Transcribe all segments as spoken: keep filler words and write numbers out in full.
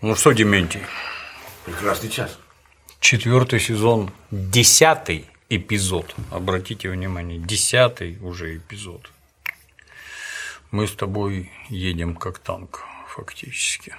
Ну что, Дементий? Прекрасный час. Четвертый сезон, десятый эпизод. Обратите внимание, десятый уже эпизод. Мы с тобой едем как танк, фактически.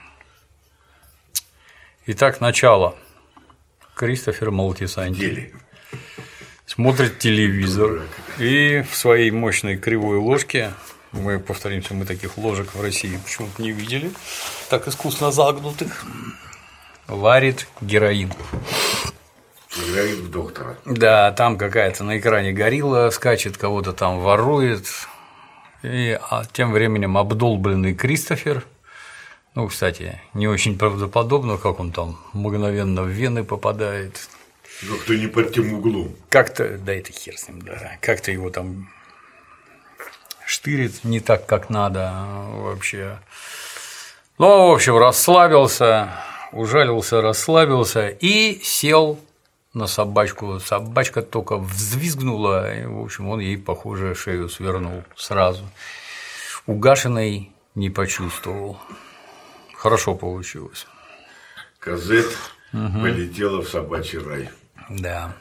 Итак, начало. Кристофер Молтисанти смотрит телевизор и в своей мощной кривой ложке, мы повторимся, мы таких ложек в России почему-то не видели, так искусно загнутых, варит героин. Героин доктора. Да, там какая-то на экране горилла скачет, кого-то там ворует, и а тем временем обдолбленный Кристофер, ну, кстати, не очень правдоподобно, как он там мгновенно в вены попадает. Как-то не под тем углом. Как-то, да это хер с ним, да, как-то его там штырит не так, как надо вообще. Ну, в общем, расслабился, ужалился, расслабился и сел на собачку. Собачка только взвизгнула, и, в общем, он ей, похоже, шею свернул сразу. Угашенной не почувствовал. Хорошо получилось. Казет угу. полетела в собачий рай. Да.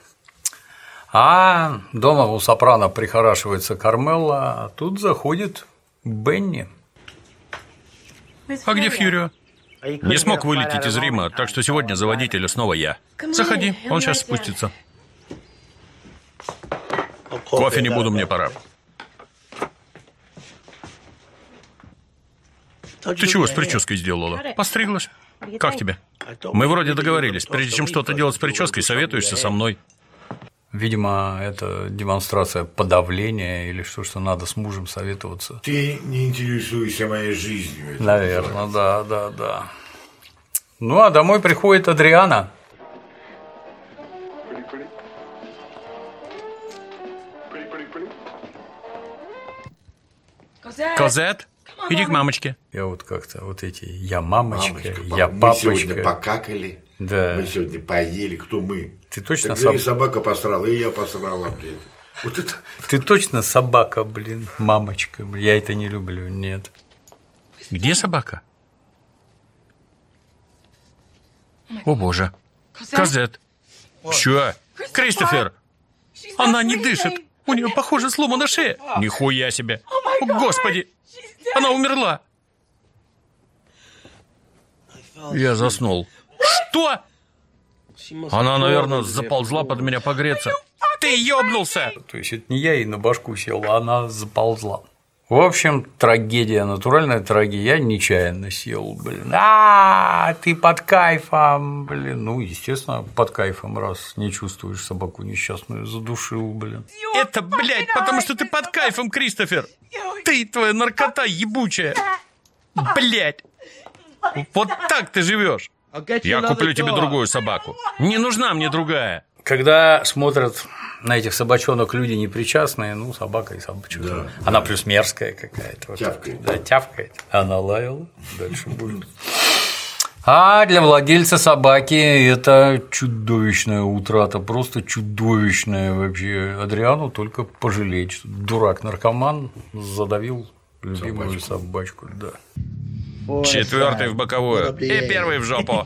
А дома у Сопрано прихорашивается Кармелла, а тут заходит Бенни. А где Фьюрио? Не смог вылететь из Рима, так что сегодня за водителя снова я. Заходи, он сейчас спустится. Кофе не буду, мне пора. Ты чего с прической сделала? Постриглась? Как тебе? Мы вроде договорились, прежде чем что-то делать с прической, советуешься со мной. Видимо, это демонстрация подавления или что, что надо с мужем советоваться. Ты не интересуешься моей жизнью. Наверное, да, да, да. Ну, а домой приходит Адриана. Козет, иди к мамочке. Я вот как-то вот эти я мамочка, мамочка я мы папочка. Мы сегодня покакали, да. Мы сегодня поели, кто мы? Ты точно собака? соб... собака посрала, и я посрала, блин. Вот это... Ты точно собака, блин, мамочка, блин. Я это не люблю, нет. Где собака? О боже. Козет. Чё? Кристофер! Она не дышит. У нее, похоже, сломана шея. Нихуя себе. О, Господи! Она умерла. Я заснул. Что? Она, наверное, заползла под меня погреться. Ты ёбнулся! То есть это не я ей на башку сел, а она заползла. В общем, трагедия, натуральная трагедия. Я нечаянно сел, блин. А, ты под кайфом, блин. Ну, естественно, под кайфом, раз не чувствуешь собаку несчастную, задушил, блин. Это, блядь, потому что ты под кайфом, Кристофер. Ты, твоя наркота ебучая. Блядь. Вот так ты живешь. Я куплю тебе другую собаку. Не нужна мне другая. Когда смотрят на этих собачонок люди непричастные, ну, собака и собачка. Да, она да. плюс мерзкая какая-то. Вот тявкает. Да, тявкает. Она лаяла, дальше будет. А для владельца собаки это чудовищная утрата, просто чудовищная вообще. Адриану только пожалеть, что дурак-наркоман задавил любимую собачку, собачку да. Четвертый в боковую и первый в жопу.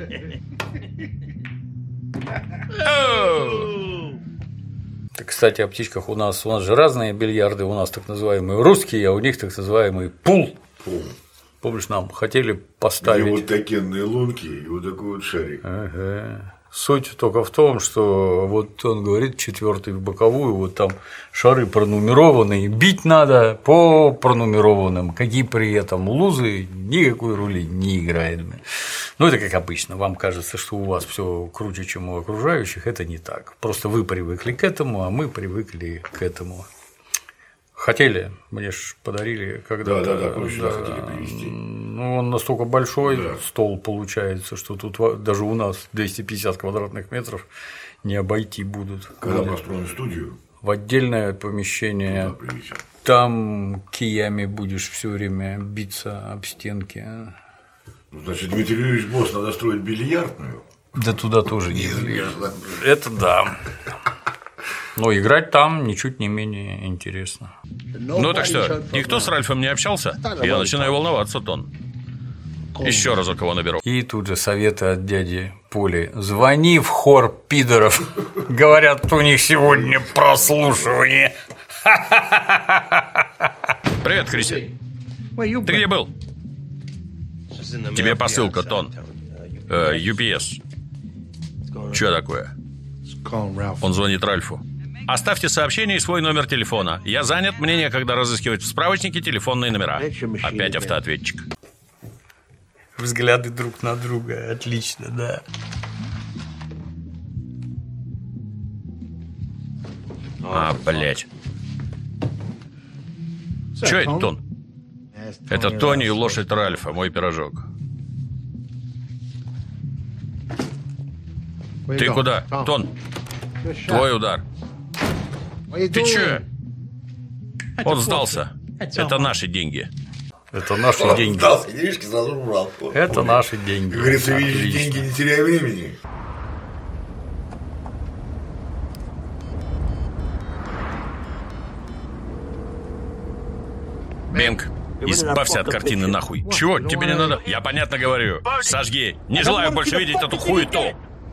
Кстати, о птичках у нас у нас же разные бильярды, у нас так называемые русские, а у них так называемый пул. Пул. Помнишь, нам хотели поставить. Где вот такие лунки и вот такой вот шарик. Ага. Суть только в том, что вот он говорит, четвертый в боковую, вот там шары пронумерованные, бить надо по пронумерованным, какие при этом лузы никакой роли не играет. Ну, это как обычно, вам кажется, что у вас все круче, чем у окружающих, это не так. Просто вы привыкли к этому, а мы привыкли к этому. Хотели, мне ж подарили когда-то. Да, да, да, да, да, хотели привезти. Ну, он настолько большой, да. стол получается, что тут даже у нас двести пятьдесят квадратных метров не обойти будут. Когда построим студию? В отдельное помещение. Там киями будешь все время биться об стенки. Ну, значит, Дмитрий Юрьевич Босс, надо строить бильярдную. Да туда тоже не влезет. Это да. Но играть там ничуть не менее интересно. Ну так что, никто с Ральфом не общался? Я начинаю волноваться, Тон. Еще разок его наберу. И тут же советы от дяди Поли. Звони в хор пидоров. Говорят, у них сегодня прослушивание. Привет, Криси. Ты где был? Тебе посылка, Тон. Э, ю пи эс. Что такое? Он звонит Ральфу. Оставьте сообщение и свой номер телефона. Я занят, мне некогда разыскивать в справочнике телефонные номера. Опять автоответчик. Взгляды друг на друга. Отлично, да. А, блять. Че это, Тон? Это Тони и лошадь Ральфа, мой пирожок. Ты куда? Тон, твой удар. Ты че? Он сдался. Это наши деньги. Это наши деньги. Сдался, денежки сразу убрал. Это наши деньги. Как говорится, видишь Отлично. деньги, не теряй времени. Бинг, избавься от картины нахуй. Чего, тебе не надо? Я понятно говорю. Сожги. Не желаю больше видеть эту хуету.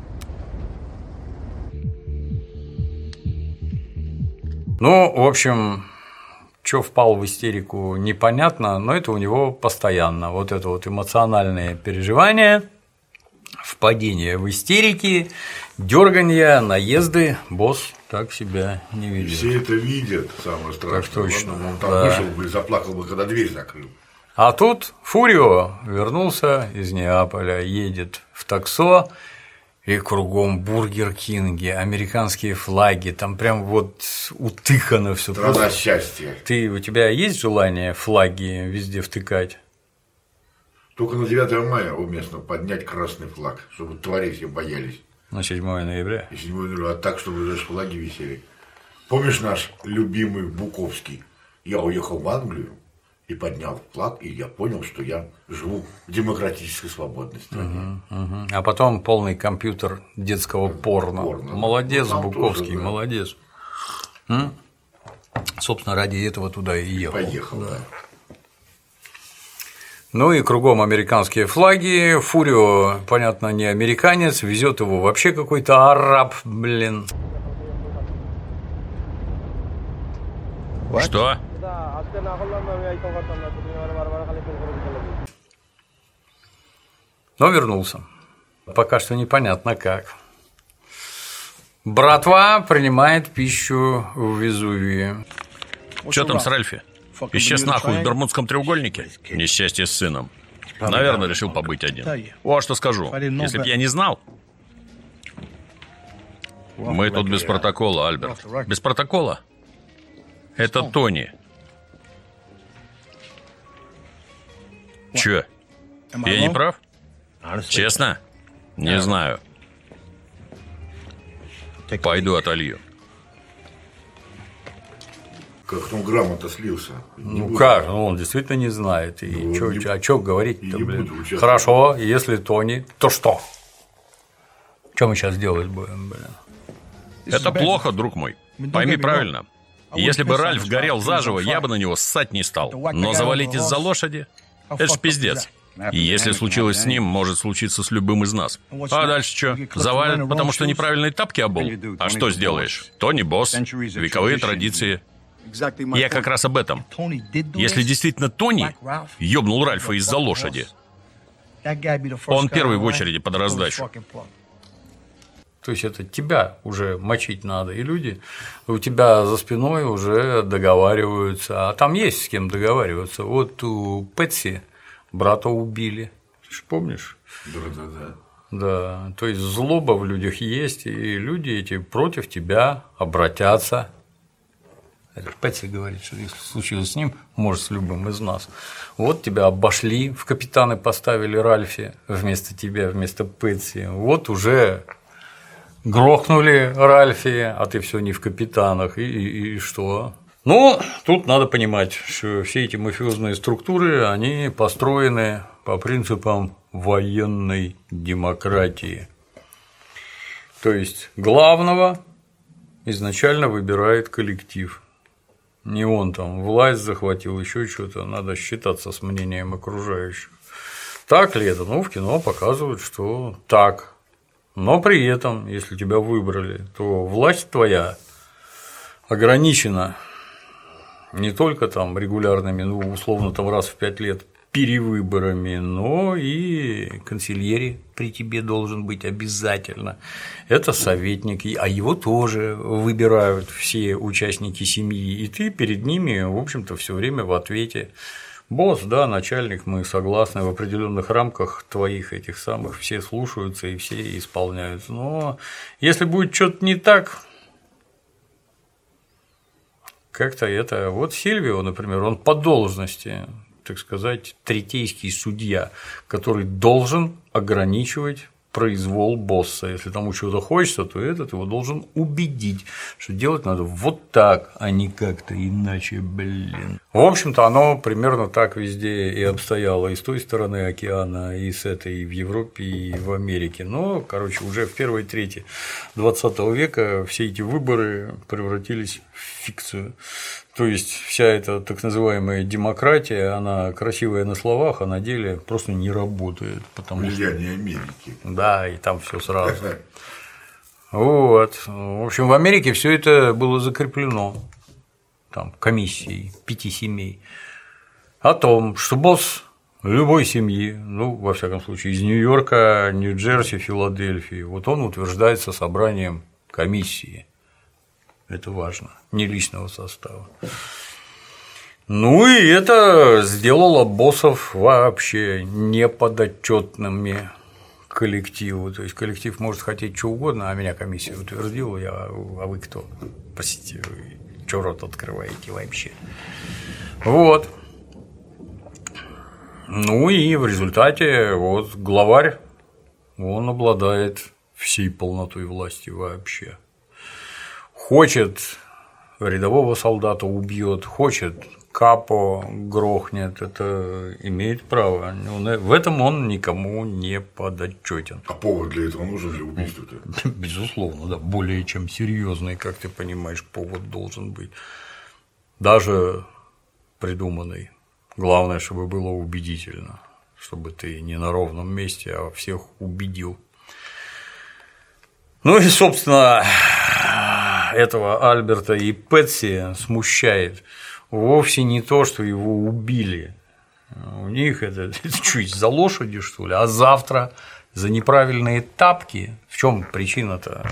Ну, в общем, что впал в истерику, непонятно, но это у него постоянно. Вот это вот эмоциональное переживание, впадение в истерики, дерганья, наезды. Босс так себя не ведет. Все это видят, самое страшное. Так точно. Ладно, он там Да. вышел бы и заплакал бы, когда дверь закрыл. А тут Фурио вернулся из Неаполя, едет в таксо, и кругом Бургер Кинги, американские флаги, там прям вот утыкано все. Страна счастья. Ты, у тебя есть желание флаги везде втыкать? Только на девятое мая уместно поднять красный флаг, чтобы твари все боялись. На седьмое ноября. И седьмое ноября, а так, чтобы даже флаги висели. Помнишь наш любимый Буковский? Я уехал в Англию и поднял флаг, и я понял, что я живу в демократической свободной стране. Угу, угу. А потом полный компьютер детского порно. Порно. Молодец, Ну, там Буковский, тоже, да. молодец. М? Собственно, ради этого туда и ехал. Поехал, да. Ну и кругом американские флаги. Фурио, понятно, не американец, везет его вообще какой-то араб, блин. Что? Но вернулся. Пока что непонятно как. Братва принимает пищу в Везувии. Че там с Ральфи? Исчез нахуй в Бермудском треугольнике? Несчастье с сыном. Наверное, решил побыть один. О, что скажу. Если б я не знал. Мы тут без протокола, Альберт. Без протокола? Это Тони. Че? Я не прав? Честно? Не знаю. Пойду отолью. Как он грамотно слился. Не Ну буду. как? Ну, он действительно не знает. И Ну, чё, не- чё- а что говорить-то, и не блин? буду участвовать. Хорошо, если Тони, то что? Что мы сейчас делать будем, блин? Это плохо, друг мой. Пойми правильно. Если бы Ральф горел заживо, я бы на него ссать не стал. Но завалить из-за лошади – это ж пиздец. И если случилось с ним, может случиться с любым из нас. А дальше что? Завалят, потому что неправильные тапки обул? А что сделаешь? Тони босс, вековые традиции. Я как раз об этом. Если действительно Тони ёбнул Ральфа из-за лошади, он первый в очереди под раздачу. То есть это тебя уже мочить надо, и люди у тебя за спиной уже договариваются, а там есть с кем договариваться. Вот у Пэтси брата убили, ты же помнишь? Да-да-да. Да, то есть злоба в людях есть, и люди эти против тебя обратятся. Это Пэтси говорит, что если случилось с ним, может, с любым из нас. Вот тебя обошли, в капитаны поставили Ральфи вместо тебя, вместо Пэтси. Вот уже грохнули Ральфи, а ты все не в капитанах, и, и, и что? Ну, тут надо понимать, что все эти мафиозные структуры, они построены по принципам военной демократии. То есть главного изначально выбирает коллектив. Не он там власть захватил, еще что-то, надо считаться с мнением окружающих. Так ли это? Ну, в кино показывают, что так. Но при этом, если тебя выбрали, то власть твоя ограничена не только там регулярными, ну, условно, там раз в пять лет перевыборами, но и консильери при тебе должен быть обязательно. Это советник, а его тоже выбирают все участники семьи, и ты перед ними, в общем-то, все время в ответе. Босс, да, начальник, мы согласны, в определенных рамках твоих этих самых все слушаются и все исполняют. Но если будет что-то не так, как-то это… Вот Сильвио, например, он по должности, так сказать, третейский судья, который должен ограничивать произвол босса. Если тому чего-то хочется, то этот его должен убедить, что делать надо вот так, а не как-то иначе, блин. В общем-то, оно примерно так везде и обстояло, и с той стороны океана, и с этой, и в Европе, и в Америке. Но, короче, уже в первой трети двадцатого века все эти выборы превратились в фикцию. То есть вся эта так называемая демократия, она красивая на словах, а на деле просто не работает. Потому Влияние что… Америки. Да, и там все сразу. Вот. В общем, в Америке все это было закреплено там комиссией пяти семей о том, что босс любой семьи, ну, во всяком случае, из Нью-Йорка, Нью-Джерси, Филадельфии, вот он утверждается собранием комиссии. Это важно, не личного состава. Ну и это сделало боссов вообще неподотчетными коллективу. То есть коллектив может хотеть что угодно, а меня комиссия утвердила, я, а вы кто? Простите, вы что рот открываете вообще? Вот. Ну и в результате вот главарь, он обладает всей полнотой власти вообще. Хочет рядового солдата убьет, хочет капо грохнет, это имеет право. В этом он никому не подотчетен. А повод для этого нужен для убийства-то? Безусловно, да, более чем серьезный, как ты понимаешь, повод должен быть. Даже придуманный. Главное, чтобы было убедительно, чтобы ты не на ровном месте, а всех убедил. Ну и, собственно, этого Альберта и Пэтси смущает вовсе не то, что его убили. У них это, это что, из-за лошади, что ли? А завтра за неправильные тапки? В чем причина-то?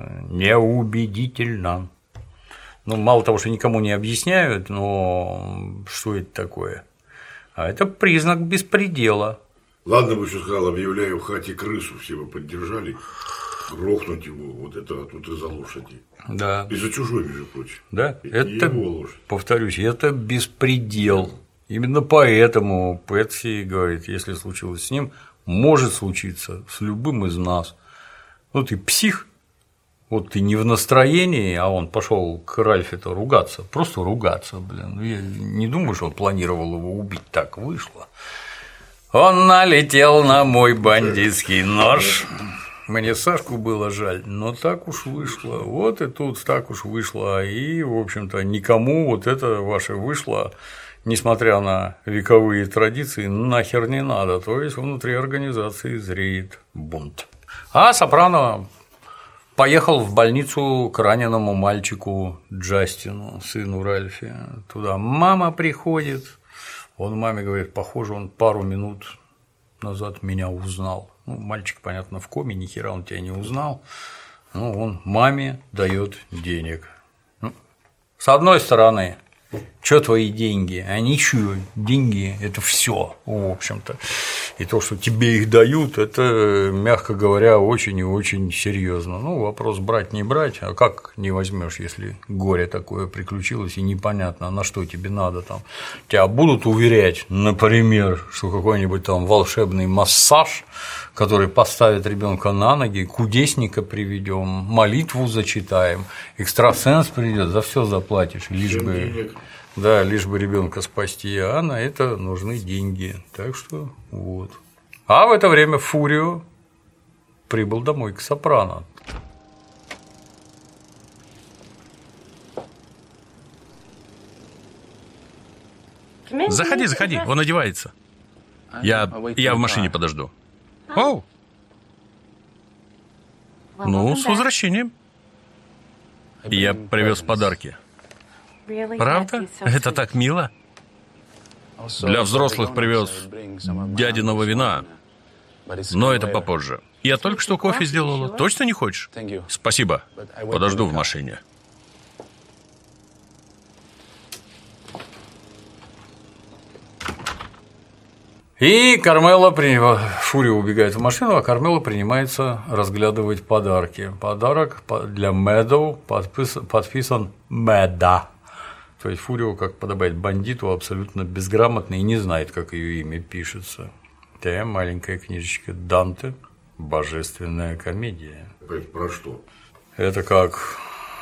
Неубедительно. Ну, мало того, что никому не объясняют, но что это такое? А это признак беспредела. Ладно бы, что сказал, объявляю в хате крысу, все бы поддержали. Грохнуть его, вот это тут из-за лошади. Да. Из-за чужой, между прочим. Да, и это, его лошадь. Повторюсь, это беспредел. Именно поэтому Пэтси говорит, если случилось с ним, может случиться с любым из нас. Ну, ты псих, вот ты не в настроении, а он пошел к Ральфе-то ругаться, просто ругаться, блин. Я не думаю, что он планировал его убить, так вышло. Он налетел на мой бандитский нож. Мне Сашку было жаль, но так уж вышло. Вот и тут так уж вышло. И, в общем-то, никому вот это ваше вышло, несмотря на вековые традиции, нахер не надо. То есть внутри организации зреет бунт. А Сопрано поехал в больницу к раненому мальчику Джастину, сыну Ральфи. Туда мама приходит. Он маме говорит, похоже, он пару минут назад меня узнал. Ну, мальчик, понятно, в коме, ни хера он тебя не узнал. Ну, он маме дает денег. Ну, с одной стороны, что твои деньги? Они что? Деньги – это все, в общем-то. И то, что тебе их дают, это, мягко говоря, очень и очень серьезно. Ну, вопрос брать, не брать, а как не возьмешь, если горе такое приключилось и непонятно, на что тебе надо там. Тебя будут уверять, например, что какой-нибудь там волшебный массаж, который поставит ребенка на ноги, кудесника приведем, молитву зачитаем, экстрасенс придет, за все заплатишь, лишь бы. Да, лишь бы ребенка спасти, а на это нужны деньги. Так что вот. А в это время Фурио прибыл домой к Сопрано. Заходи, заходи, он одевается. Я, я в машине подожду. Оу. Ну, с возвращением. Я привез подарки. Правда? Это так мило. Для взрослых привез дядиного вина, но это попозже. Я только что кофе сделала. Точно не хочешь? Спасибо. Подожду в машине. И Кармела, при... Фурио убегает в машину, а Кармела принимается разглядывать подарки. Подарок для Мэдоу подпис... подписан Мэда. То есть Фурио, как подобает бандиту, абсолютно безграмотный и не знает, как ее имя пишется. Это маленькая книжечка Данте «Божественная комедия». Про что? Это как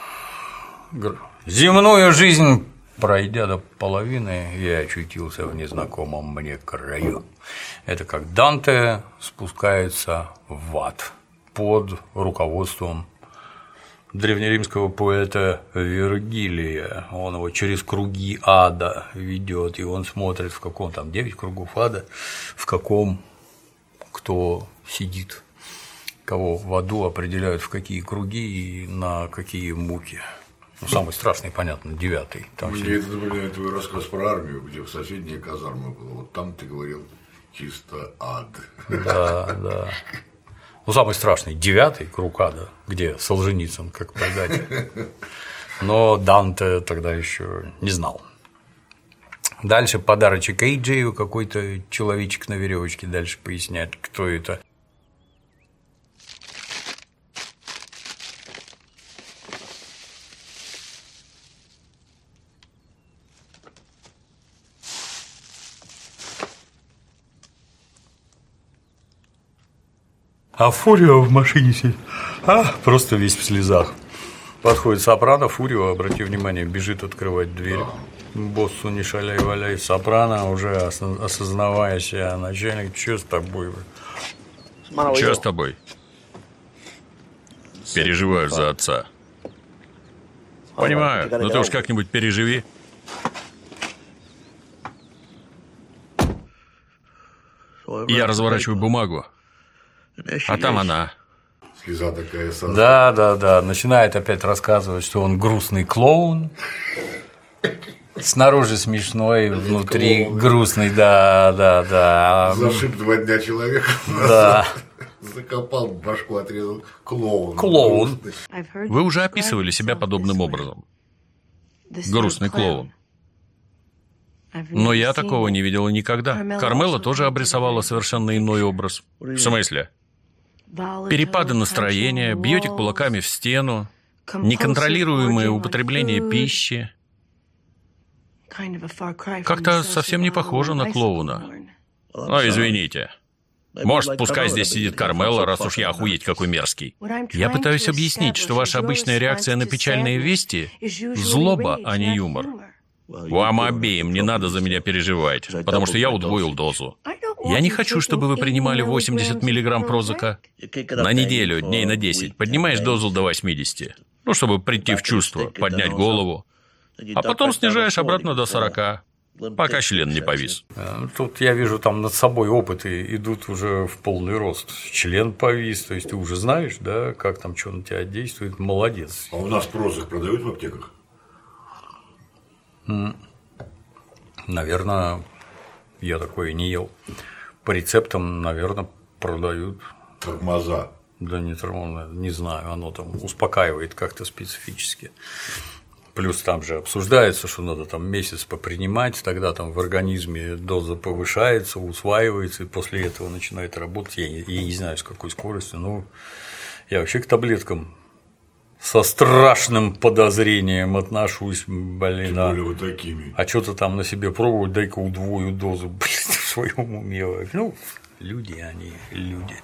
земную жизнь, пройдя до половины, я очутился в незнакомом мне краю. Это как Данте спускается в ад под руководством древнеримского поэта Вергилия. Он его через круги ада ведет, и он смотрит, в каком там девять кругов ада, в каком кто сидит, кого в аду определяют в какие круги и на какие муки. Ну, самый страшный, понятно, девятый. Там Мне все... это напоминает твой рассказ про армию, где в соседней казарме было. Вот там ты говорил чисто ад. Да, да. Ну, самый страшный девятый круг ада, где Солженицын как предатель. Но Данте тогда еще не знал. Дальше подарочек Эйджею, какой-то человечек на веревочке, дальше поясняет, кто это. А Фурио в машине сидит, а, просто весь в слезах. Подходит Сопрано, Фурио, обрати внимание, бежит открывать дверь. Боссу не шаляй-валяй. Сопрано, уже осознавая себя, начальник, что с тобой? Что с тобой? Переживаю за отца. Понимаю, но ты уж как-нибудь переживи. Я разворачиваю бумагу, а там она. Слеза такая сразу. Да, да, да. Начинает опять рассказывать, что он грустный клоун. Снаружи смешной, внутри клоун. Грустный, да, да, да. Зашиб два дня человека. Да. Закопал, башку отрезал. Клоун. Клоун. Вы уже описывали себя подобным образом. Грустный клоун. Но я такого не видела никогда. Кармела тоже обрисовала совершенно иной образ. В смысле? Перепады настроения, бьете кулаками в стену, неконтролируемое употребление пищи. Как-то совсем не похоже на клоуна. Но извините. Может, пускай здесь сидит Кармела, раз уж я охуеть какой мерзкий. Я пытаюсь объяснить, что ваша обычная реакция на печальные вести – злоба, а не юмор. Вам обеим не надо за меня переживать, потому что я удвоил дозу. Я не хочу, чтобы вы принимали восемьдесят миллиграмм Прозака на неделю, дней на десять. Поднимаешь дозу до восьмидесяти. Ну, чтобы прийти в чувство, поднять голову. А потом снижаешь обратно до сорока, пока член не повис. Тут я вижу, там над собой опыты идут уже в полный рост. Член повис, то есть ты уже знаешь, да, как там что на тебя действует. Молодец. А у нас Прозак продают в аптеках? Наверное, я такое не ел. По рецептам, наверное, продают. Тормоза. Да не тормоза, не знаю, оно там успокаивает как-то специфически. Плюс там же обсуждается, что надо там месяц попринимать, тогда там в организме доза повышается, усваивается, и после этого начинает работать. Я не, я не знаю, с какой скоростью, но я вообще к таблеткам со страшным подозрением отношусь, блин. Тем более вот такими. А что-то там на себе пробовать, дай-ка удвою дозу, блин, в своем уме. Ну, люди, они люди.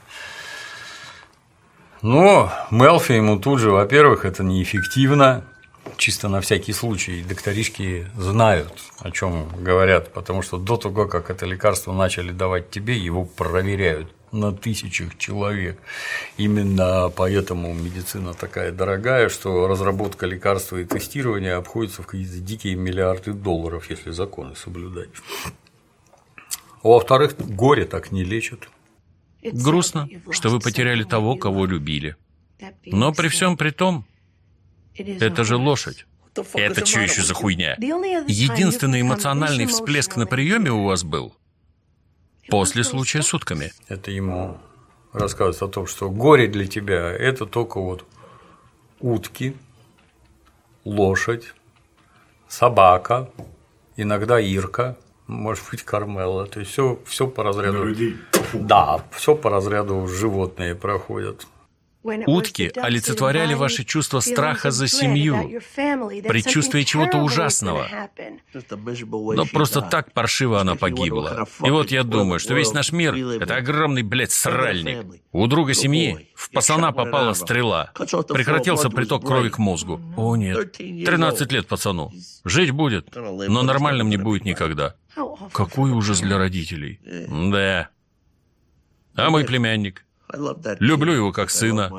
Но Мелфи ему тут же, во-первых, это неэффективно, чисто на всякий случай. Докторишки знают, о чем говорят, потому что до того, как это лекарство начали давать тебе, его проверяют на тысячах человек. Именно поэтому медицина такая дорогая, что разработка лекарства и тестирование обходится в какие-то дикие миллиарды долларов, если законы соблюдать. А во-вторых, горе так не лечат. Грустно, что вы потеряли того, кого любили. Но при всем при том, это же лошадь. Это что еще за хуйня? Единственный эмоциональный всплеск на приеме у вас был после случая с утками. Это ему рассказывает о том, что горе для тебя – это только вот утки, лошадь, собака, иногда Ирка, может быть, Кармела. То есть все, все по разряду. Людей. Да, все по разряду животные проходят. Утки олицетворяли ваши чувства страха за семью, предчувствие чего-то ужасного. Но просто так паршиво она погибла. И вот я думаю, что весь наш мир – это огромный, блядь, сральник. У друга семьи в пацана попала стрела. Прекратился приток крови к мозгу. О нет, тринадцать лет пацану. Жить будет, но нормальным не будет никогда. Какой ужас для родителей. Да. А мой племянник? Люблю его как сына.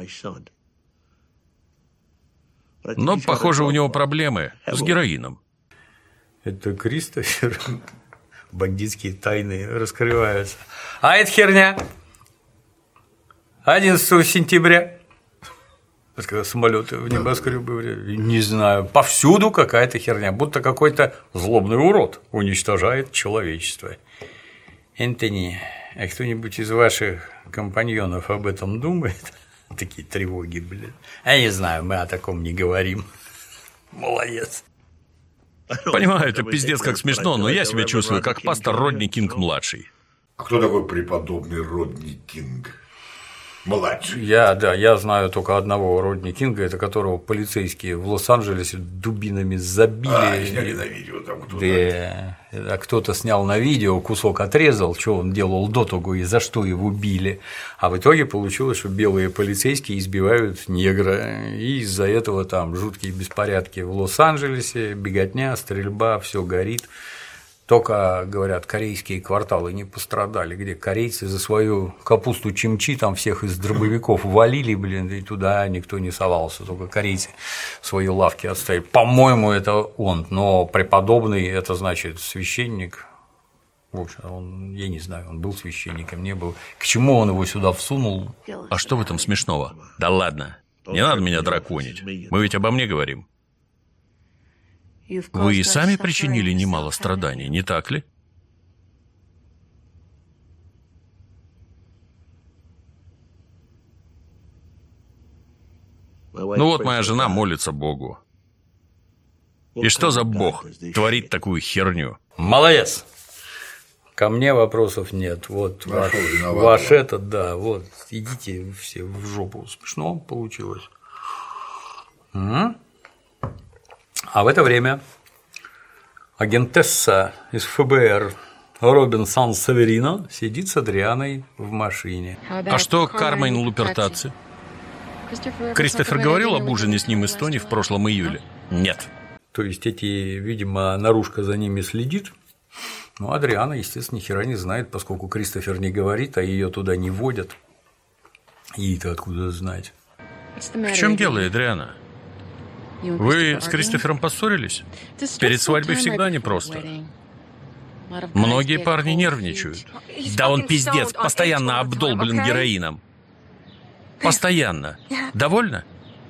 Но, похоже, у него проблемы с героином. Это Кристофер. Бандитские тайны раскрываются. А это херня. одиннадцатого сентября. Когда самолеты в небоскребы, не знаю, повсюду какая-то херня, будто какой-то злобный урод уничтожает человечество. Энтони, а кто-нибудь из ваших компаньонов об этом думает? Такие тревоги, блин. Я не знаю, мы о таком не говорим. Молодец. Понимаю, это пиздец как смешно, но я себя чувствую как пастор Родни Кинг-младший. А кто такой преподобный Родни Кинг? Младший. Я, да, я знаю только одного Родни Кинга, это которого полицейские в Лос-Анджелесе дубинами забили. А, сняли на видео там кто-то. Да, а кто-то снял на видео, кусок отрезал, что он делал до того и за что его били. А в итоге получилось, что белые полицейские избивают негра, и из-за этого там жуткие беспорядки в Лос-Анджелесе, беготня, стрельба, все горит. Только, говорят, корейские кварталы не пострадали, где корейцы за свою капусту чимчи там всех из дробовиков валили, блин, и туда никто не совался, только корейцы свои лавки оставили. По-моему, это он, но преподобный – это значит священник. В общем, он, я не знаю, он был священником, не был. К чему он его сюда всунул? А что в этом смешного? Да ладно, не надо меня драконить, мы ведь обо мне говорим. Вы и сами причинили немало страданий, не так ли? Ну вот моя жена молится Богу. И что за Бог творит такую херню? Молодец! Ко мне вопросов нет. Вот ваш, ваш этот, да, вот, идите все в жопу. Смешно получилось. Угу. А в это время агентесса из эф бэ эр Робин Сан-Северино сидит с Адрианой в машине. А что Кармен Лупертаци? Кристофер говорил об ужине с ним из Тони в прошлом июле? Нет. То есть эти, видимо, наружка за ними следит. Ну, Адриана, естественно, ни хера не знает, поскольку Кристофер не говорит, а ее туда не водят. Ей-то откуда знать? В чем дело, Адриана? Вы с Кристофером поссорились? Перед свадьбой всегда непросто. Многие парни нервничают. Да он пиздец, постоянно обдолблен героином. Постоянно. Довольно?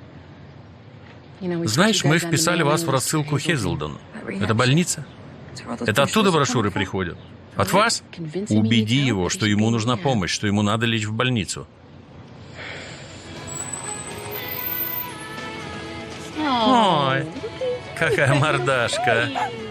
Знаешь, мы вписали вас в рассылку Хейзлдон. Это больница? Это оттуда брошюры приходят? От вас? Убеди его, что ему нужна помощь, что ему надо лечь в больницу. Ой, какая мордашка.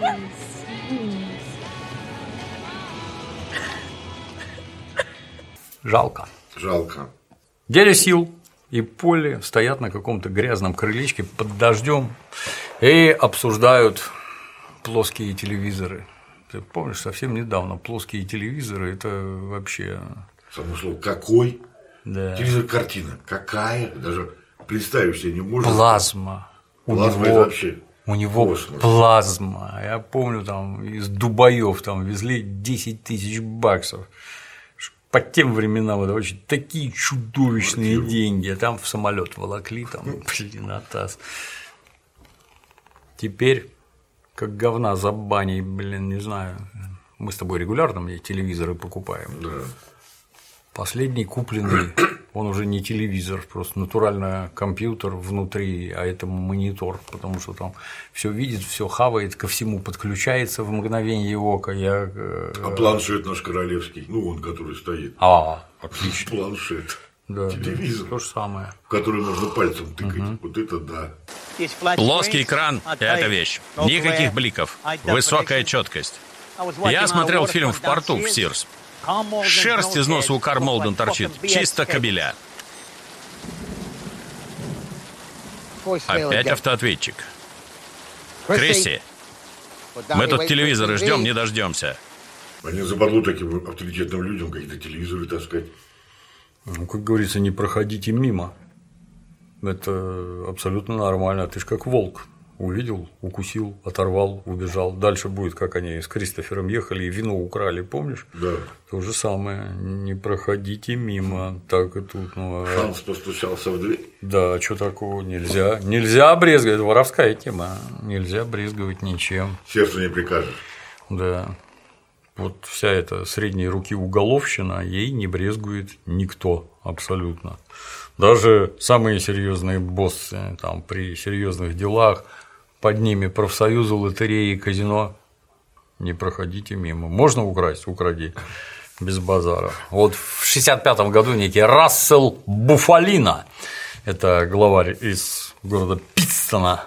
Жалко. Жалко. Дядя Сил и Полли стоят на каком-то грязном крылечке под дождем и обсуждают плоские телевизоры. Ты помнишь, совсем недавно плоские телевизоры – это вообще… Само слово «какой»? Да. Телевизор картина. Какая? Даже представить себе не можно. Плазма. Плазма у – это него, вообще у него космос. Плазма. Я помню, там из Дубаев там везли десять тысяч баксов. По тем временам это очень такие чудовищные Квартиру. деньги. А там в самолет волокли, там, блин, на таз. Теперь, как говна за баней, блин, не знаю. Мы с тобой регулярно мне телевизоры покупаем. Да. Последний купленный, он уже не телевизор, просто натурально компьютер внутри, а это монитор, потому что там все видит, все хавает, ко всему подключается в мгновение ока. Я... А планшет наш королевский, ну он, который стоит. А, отлично. Планшет. Да, телевизор. То же самое. В который можно пальцем тыкать. Угу. Вот это да. Плоский экран – это вещь. Никаких бликов. Высокая четкость. Я смотрел фильм «В порту» в Сирс. Шерсть из носа у Кар Молден торчит. Чисто кабеля. Опять автоответчик. Крисси, мы тут телевизоры ждем, не дождемся. Они заборло таким авторитетным людям какие-то телевизоры таскать. Ну, как говорится, не проходите мимо. Это абсолютно нормально. Ты ж как волк. Увидел, укусил, оторвал, убежал. Дальше будет, как они с Кристофером ехали и вино украли, помнишь? Да. То же самое. Не проходите мимо. Так и тут. Ну, Шанс постучался в дверь. Да, что такого? Нельзя. Нельзя брезговать. Это воровская тема. Нельзя брезговать ничем. Сердцу не прикажешь. Да. Вот вся эта средней руки уголовщина, ей не брезгует никто абсолютно. Даже самые серьезные боссы там, при серьезных делах, под ними профсоюзы, лотереи, казино, не проходите мимо. Можно украсть? Укради. Без базара. Вот в шестьдесят пятом году некий Рассел Буфалино, это главарь из города Питстона,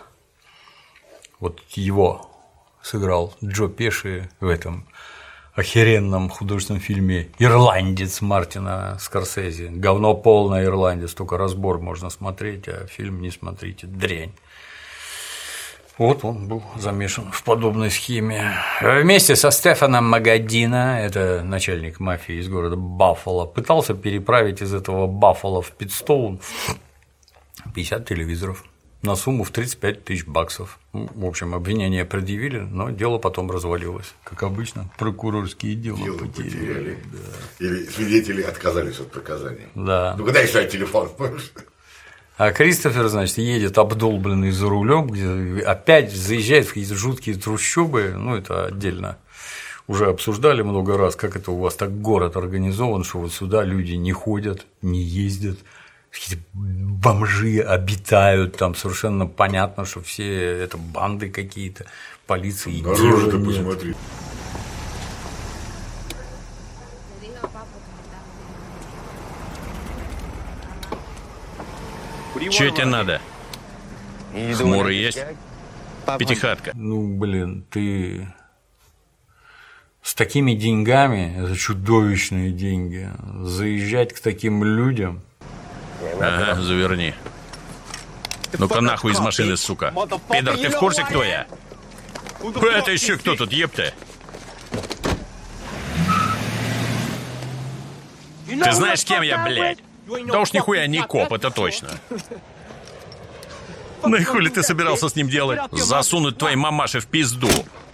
вот его сыграл Джо Пеши в этом охеренном художественном фильме «Ирландец» Мартина Скорсезе. Говно полное «Ирландец», только разбор можно смотреть, а фильм не смотрите, дрянь. Вот он был замешан в подобной схеме. Вместе со Стефаном Магадино, это начальник мафии из города Баффало, пытался переправить из этого Баффало в Питстоун пятьдесят телевизоров на сумму в тридцать пять тысяч баксов. В общем, обвинения предъявили, но дело потом развалилось. Как обычно, прокурорские дела Дело потеряли. потеряли. Да. Или свидетели отказались от показаний. Да. Ну, куда еще телефон? А Кристофер, значит, едет обдолбленный за рулем, где опять заезжает в какие-то жуткие трущобы, ну, это отдельно. Уже обсуждали много раз, как это у вас так город организован, что вот сюда люди не ходят, не ездят. Какие-то бомжи обитают, там совершенно понятно, что все это банды какие-то, полиции. Наружу-то посмотри. Чё тебе надо? Хмурый есть? Пятихатка. Ну, блин, ты с такими деньгами, это чудовищные деньги, заезжать к таким людям. Ага, заверни. Ну-ка нахуй из машины, сука. Пидор, ты в курсе, кто я? Это еще кто тут, епта? Ты знаешь, кем я, блядь? Да уж нихуя не коп, это точно. Ну и хули ты собирался с ним делать? Засунуть твоей мамаше в пизду.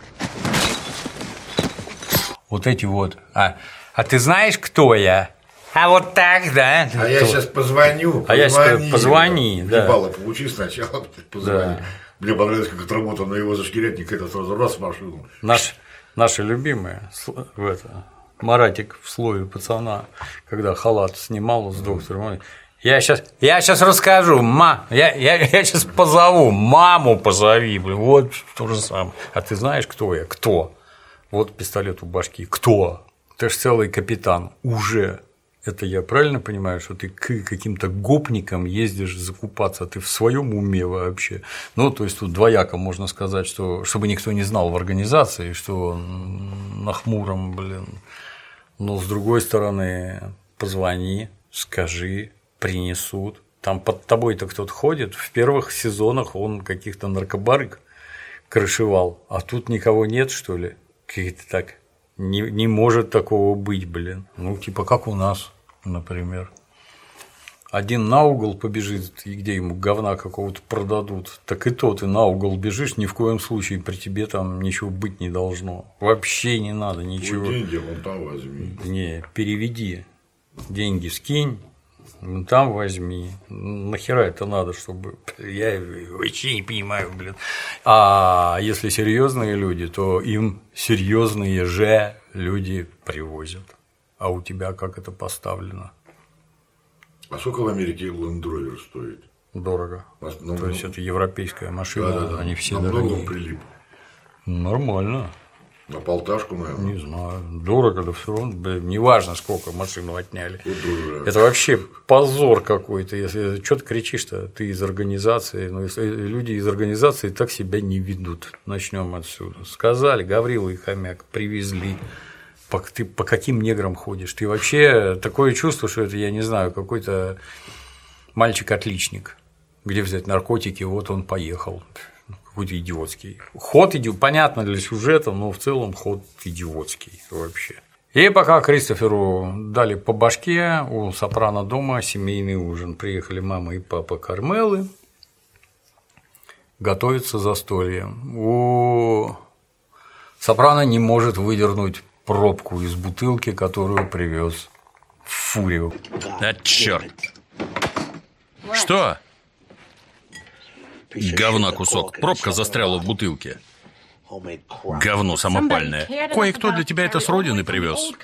Вот эти вот. А, а ты знаешь, кто я? А вот так, да? А кто? я сейчас позвоню. А я сейчас позвони, да. Ебало получи сначала, позвони. Да. Мне понравилось, как отработал на его зашкирятник, это сразу раз в машину. Наш, наши любимые в это, Маратик в слове пацана, когда халат снимал с доктором. Я сейчас, я сейчас расскажу, ма, я, я, я сейчас позову, маму позови, блин, вот то же самое. А ты знаешь, кто я? Кто? Вот пистолет у башки. Кто? Ты ж целый капитан. Уже. Это я правильно понимаю, что ты к каким-то гопникам ездишь закупаться, ты в своем уме вообще? Ну, то есть тут двояко можно сказать, что чтобы никто не знал в организации, что на хмуром, блин. Но с другой стороны, позвони, скажи, принесут. Там под тобой-то кто-то ходит. В первых сезонах он каких-то наркобарыг крышевал, а тут никого нет, что ли? Какие-то так. Не, не может такого быть, блин. Ну, типа как у нас, например. Один на угол побежит, и где ему говна какого-то продадут, так и то ты на угол бежишь, ни в коем случае при тебе там ничего быть не должно. Вообще не надо ничего. Вот деньги вон там возьми. Не, переведи. Деньги скинь, вон там возьми. Нахера это надо, чтобы. Я вообще не понимаю, блин. А если серьезные люди, то им серьезные же люди привозят. А у тебя как это поставлено? А сколько в Америке Land Rover стоит? Дорого. Ну, То есть это европейская машина, да, да, да. они все Намного дорогие. прилип. Нормально. На полташку, наверное. Не знаю. Дорого, да все равно. Блин, неважно, сколько машину отняли. Вот тоже. Это вообще позор какой-то. Если что ты кричишь-то, ты из организации. Но если люди из организации так себя не ведут. Начнем отсюда. Сказали, Гаврила и Хомяк привезли. Ты по каким неграм ходишь? Ты вообще такое чувство, что это, я не знаю, какой-то мальчик-отличник. Где взять наркотики, вот он поехал. Какой-то идиотский. Ход идиот, понятно для сюжета, но в целом ход идиотский вообще. И пока Кристоферу дали по башке, у Сопрано дома семейный ужин. Приехали мама и папа Кармелы. Готовится застолье. У Сопрано не может выдернуть пробку из бутылки, которую привез в Фурию. А черт! Что? Говна кусок. Пробка застряла в бутылке. Говно самопальное. Кое-кто для тебя это с родины привез.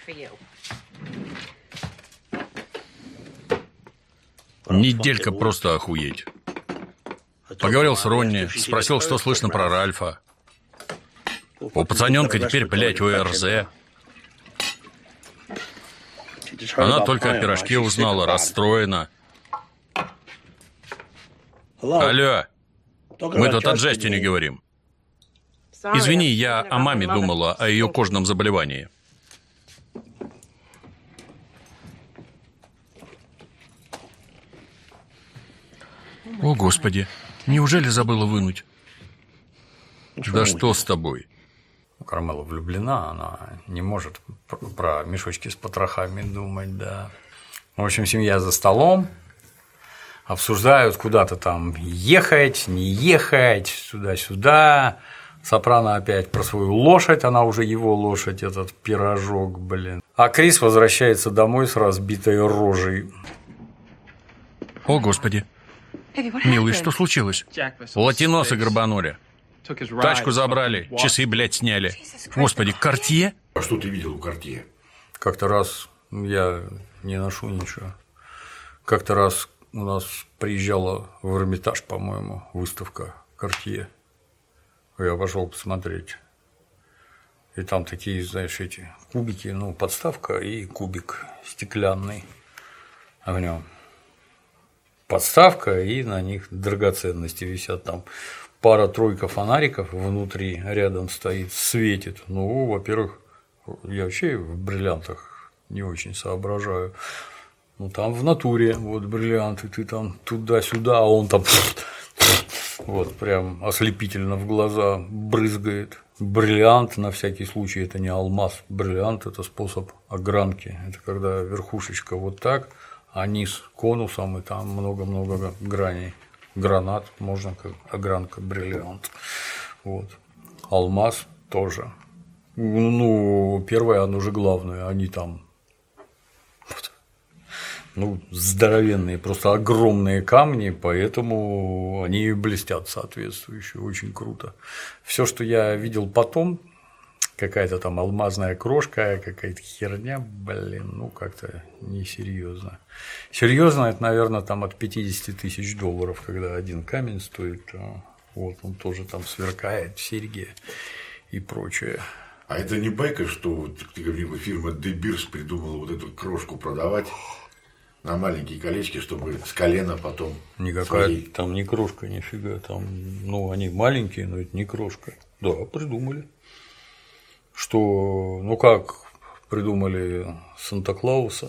Неделька просто охуеть. Поговорил с Ронни, спросил, что слышно про Ральфа. У пацаненка теперь, блядь, ОРЗ. Она только о пирожке узнала, расстроена. Алло, мы тут о Джастине говорим. Извини, я о маме думала, о ее кожном заболевании. О, Господи, неужели забыла вынуть? Да что с тобой? Кармела влюблена, она не может про мешочки с потрохами думать, да. В общем, семья за столом, обсуждают куда-то там ехать, не ехать, туда-сюда. Сопрано опять про свою лошадь, она уже его лошадь, этот пирожок, блин. А Крис возвращается домой с разбитой рожей. О, Господи. Милый, что случилось? Латиносы грабанули. Тачку забрали, часы, блядь, сняли. Господи, Картье? А что ты видел у Картье? Как-то раз, я не ношу ничего, как-то раз у нас приезжала в Эрмитаж, по-моему, выставка Картье. Я пошел посмотреть. И там такие, знаешь, эти кубики, ну, подставка и кубик стеклянный. А в нем подставка, и на них драгоценности висят. Там пара-тройка фонариков внутри рядом стоит, светит. Ну, во-первых, я вообще в бриллиантах не очень соображаю. Ну, там в натуре вот бриллианты, ты там туда-сюда, а он там вот прям ослепительно в глаза брызгает. Бриллиант, на всякий случай, это не алмаз. Бриллиант – это способ огранки. Это когда верхушечка вот так, а низ конусом, и там много-много граней. Гранат можно как огранка, бриллиант. Вот. Алмаз тоже. Ну, первое, оно же главное, они там ну, здоровенные, просто огромные камни, поэтому они блестят соответствующе, очень круто. Все, что я видел потом, какая-то там алмазная крошка, какая-то херня, блин, ну как-то несерьезно. Серьезно, это, наверное, там от пятидесяти тысяч долларов, когда один камень стоит, вот он тоже там сверкает, серьги и прочее. А это не байка, что ты говорил, фирма De Beers придумала вот эту крошку продавать на маленькие колечки, чтобы с колена потом. Никакая свои... там не крошка, нифига, там, ну, они маленькие, но это не крошка. Да, придумали. Что, ну как придумали Санта-Клауса,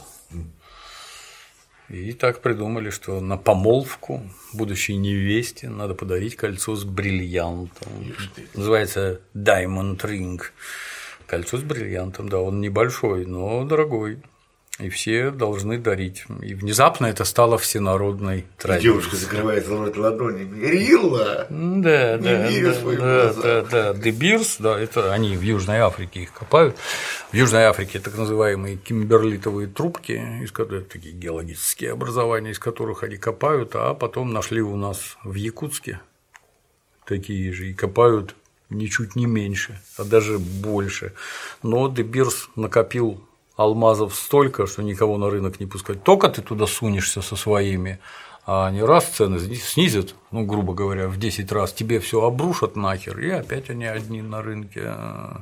и так придумали, что на помолвку будущей невесте надо подарить кольцо с бриллиантом. Называется Diamond Ring. Кольцо с бриллиантом, да, он небольшой, но дорогой. И все должны дарить. И внезапно это стало всенародной традицией. Девушка закрывает рот ладонями. Рилла! Да, не да, верю да, своим да, глазам. да, да. De Beers, да, это они в Южной Африке их копают. В Южной Африке так называемые кимберлитовые трубки, из которых такие геологические образования, из которых они копают, а потом нашли у нас в Якутске такие же и копают ничуть не меньше, а даже больше. Но Де Бирс накопил алмазов столько, что никого на рынок не пускать. Только ты туда сунешься со своими, а не раз цены снизят, ну, грубо говоря, в десять раз, тебе все обрушат нахер, и опять они одни на рынке.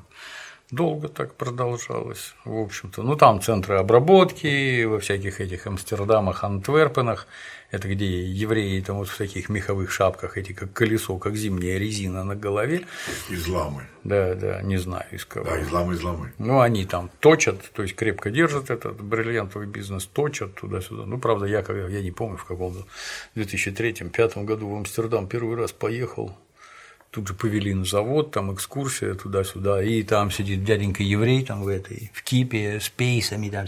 Долго так продолжалось, в общем-то. Ну, там центры обработки, во всяких этих Амстердамах, Антверпенах, это где евреи там вот в таких меховых шапках, эти как колесо, как зимняя резина на голове. Изламы. Да, да, не знаю из кого. Да, изламы, изламы. Ну, они там точат, то есть крепко держат этот бриллиантовый бизнес, точат туда-сюда. Ну, правда, я, я не помню, в каком в две тысячи третьем — две тысячи пятом году в Амстердам первый раз поехал. Тут же повели на завод, там экскурсия туда-сюда, и там сидит дяденька еврей там в этой, в кипе с пейсами, там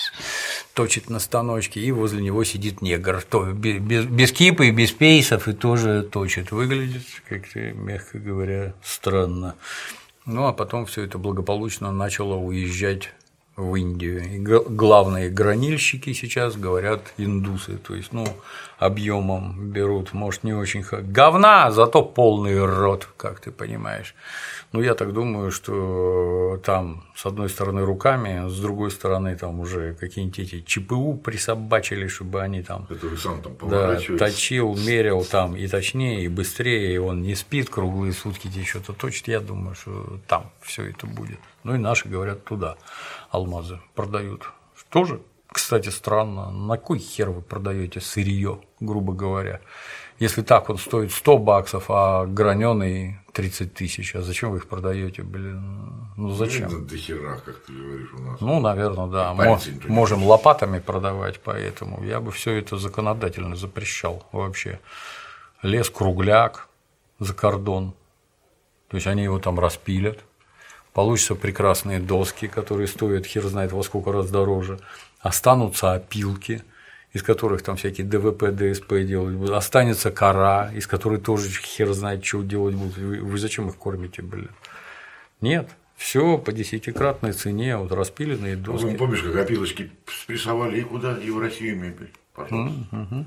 точит на станочке, и возле него сидит негр, то без, без кипа и без пейсов, и тоже точит. Выглядит, как-то, мягко говоря, странно. Ну, а потом все это благополучно начало уезжать в Индию. И главные гранильщики сейчас говорят индусы, то есть, ну, объемом берут, может, не очень говна, зато полный рот, как ты понимаешь. Ну, я так думаю, что там с одной стороны руками, с другой стороны там уже какие-нибудь эти ЧПУ присобачили, чтобы они там, сам там да, точил, мерил там и точнее, и быстрее, и он не спит круглые сутки, тебе что-то точит. Я думаю, что там все это будет. Ну и наши говорят, туда алмазы продают. Тоже, кстати, странно. На кой хер вы продаете сырье, грубо говоря? Если так вот стоит сто баксов, а граненый тридцать тысяч, а зачем вы их продаете, блин? Ну зачем? Ну, до хера, как ты говоришь, у нас. Ну, наверное, да. Можем лопатами продавать, поэтому я бы все это законодательно запрещал вообще. Лес кругляк за кордон. То есть они его там распилят. Получатся прекрасные доски, которые стоят хер знает во сколько раз дороже. Останутся опилки, из которых там всякие ДВП, ДСП делать будут. Останется кора, из которой тоже хер знает, что делать будут. Вы, вы зачем их кормите, блин? Нет, все по десятикратной цене, вот распиленные доски. Ну, помнишь, как опилочки спрессовали и куда? И в Россию мебель. Пожалуйста. Mm-hmm.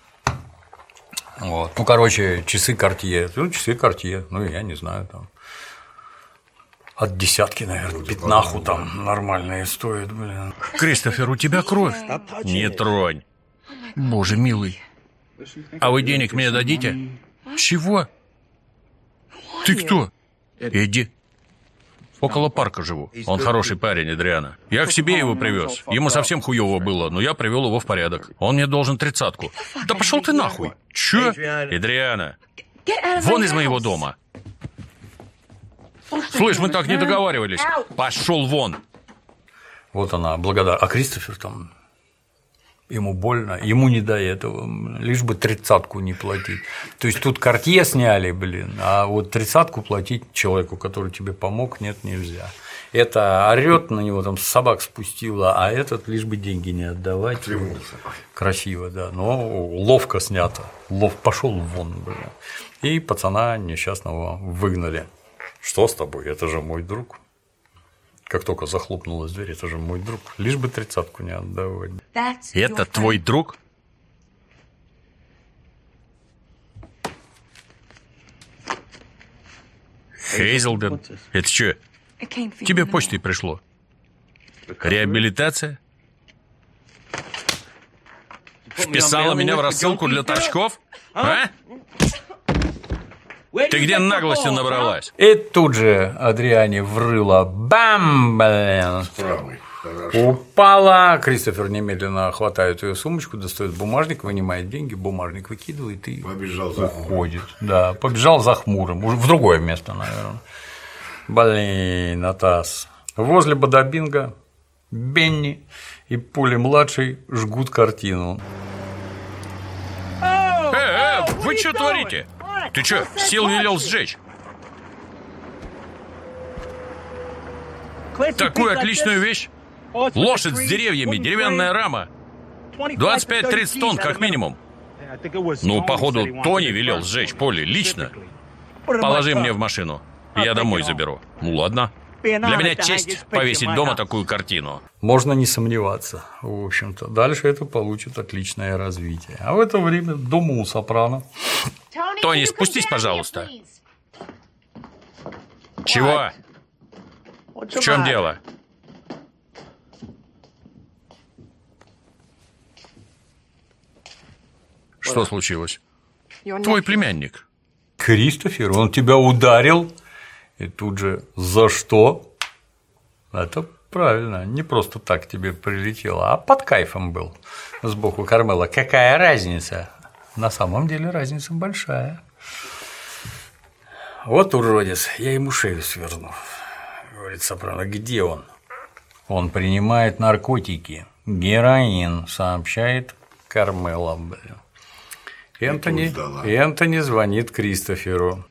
Вот. Ну, короче, часы Cartier. Ну, часы Cartier, ну, я не знаю, там. От десятки, наверное, пятнаху там нормальные стоят, блин. Кристофер, у тебя кровь? Не тронь. Боже милый. А вы денег мне дадите? Чего? Ты кто? Эдди. Около парка живу. Он хороший парень, Эдриана. Я к себе его привез. Ему совсем хуёво было, но я привел его в порядок. Он мне должен тридцатку. Да пошел ты нахуй. Чё? Эдриана, вон из моего дома. Слышь, мы так не договаривались. Пошел вон. Вот она, благодарна. А Кристофер там, ему больно, ему не до этого, лишь бы тридцатку не платить. То есть тут Cartier сняли, блин, а вот тридцатку платить человеку, который тебе помог, нет, нельзя. Это орёт на него, там собак спустила, а этот лишь бы деньги не отдавать. Красиво, да, но ловко снято. Лов пошел вон, блин. И пацана несчастного выгнали. Что с тобой? Это же мой друг. Как только захлопнулась дверь, это же мой друг. Лишь бы тридцатку не отдавать. Это твой друг? Хейзелден? Это что? Тебе почтой пришло. Реабилитация? Вписала меня в рассылку для торчков? А? Ты где наглости набралась? И тут же Адриане врыло. Бам, блин. Правый. Хорошо. Упала. Кристофер немедленно хватает ее сумочку, достает бумажник, вынимает деньги, бумажник выкидывает и побежал за уходит. Да, побежал за хмурым. Уже в другое место, наверное. Блин, Атас. Возле Бадабинга Бенни и Пули-младший жгут картину. Э, э, вы что творите? Ты что, сил велел сжечь? Такую отличную вещь? Лошадь с деревьями, деревянная рама. двадцать пять тридцать тонн, как минимум. Ну, походу, Тони велел сжечь Полли лично. Положи мне в машину, я домой заберу. Ну, ладно. Для меня честь повесить дома такую картину. Можно не сомневаться, в общем-то. Дальше это получит отличное развитие. А в это время дома у Сопрано. Тони, спустись, пожалуйста. Чего? В чем дело? Что случилось? Твой племянник. Кристофер, он тебя ударил? И тут же за что? Это правильно, не просто так тебе прилетело, а под кайфом был. Сбоку Кармела. Какая разница? На самом деле разница большая. Вот уродец, я ему шею сверну. Говорит Сопрано, где он? Он принимает наркотики. Героин, сообщает Кармела, блин. Энтони, Энтони звонит Кристоферу.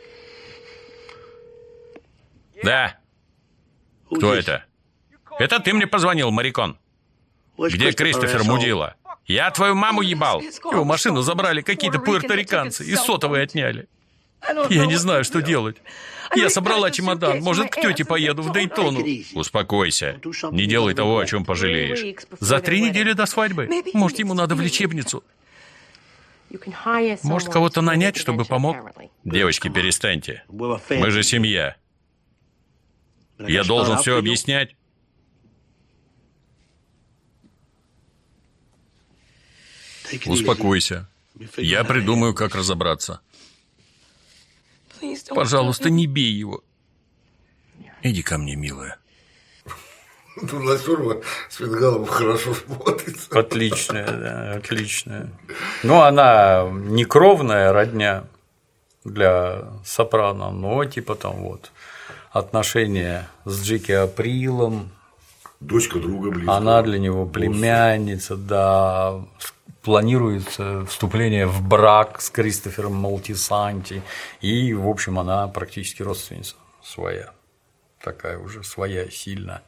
Да. Кто это? Это ты мне позвонил, Марикон. Где Кристофер Мудила? Я твою маму ебал. Его машину забрали какие-то пуэрториканцы и сотовые отняли. Я не знаю, что делать. Я собрала чемодан. Может, к тете поеду в Дейтону. Успокойся. Не делай того, о чем пожалеешь. За три недели до свадьбы. Может, ему надо в лечебницу. Может, кого-то нанять, чтобы помог? Девочки, перестаньте. Мы же семья. Я должен все объяснять. Успокойся. Я придумаю, как разобраться. Пожалуйста, не бей его. Иди ко мне, милая. Тут на Сурова Светгалова хорошо смотрится. Отличная, да, отличная. Ну, она не кровная родня для Сопрано, но типа там вот отношения с Джеки Априлом. Дочка друга близкого. Она для него племянница, да. Планируется вступление в брак с Кристофером Молтисанти. И, в общем, она практически родственница своя. Такая уже своя, сильная.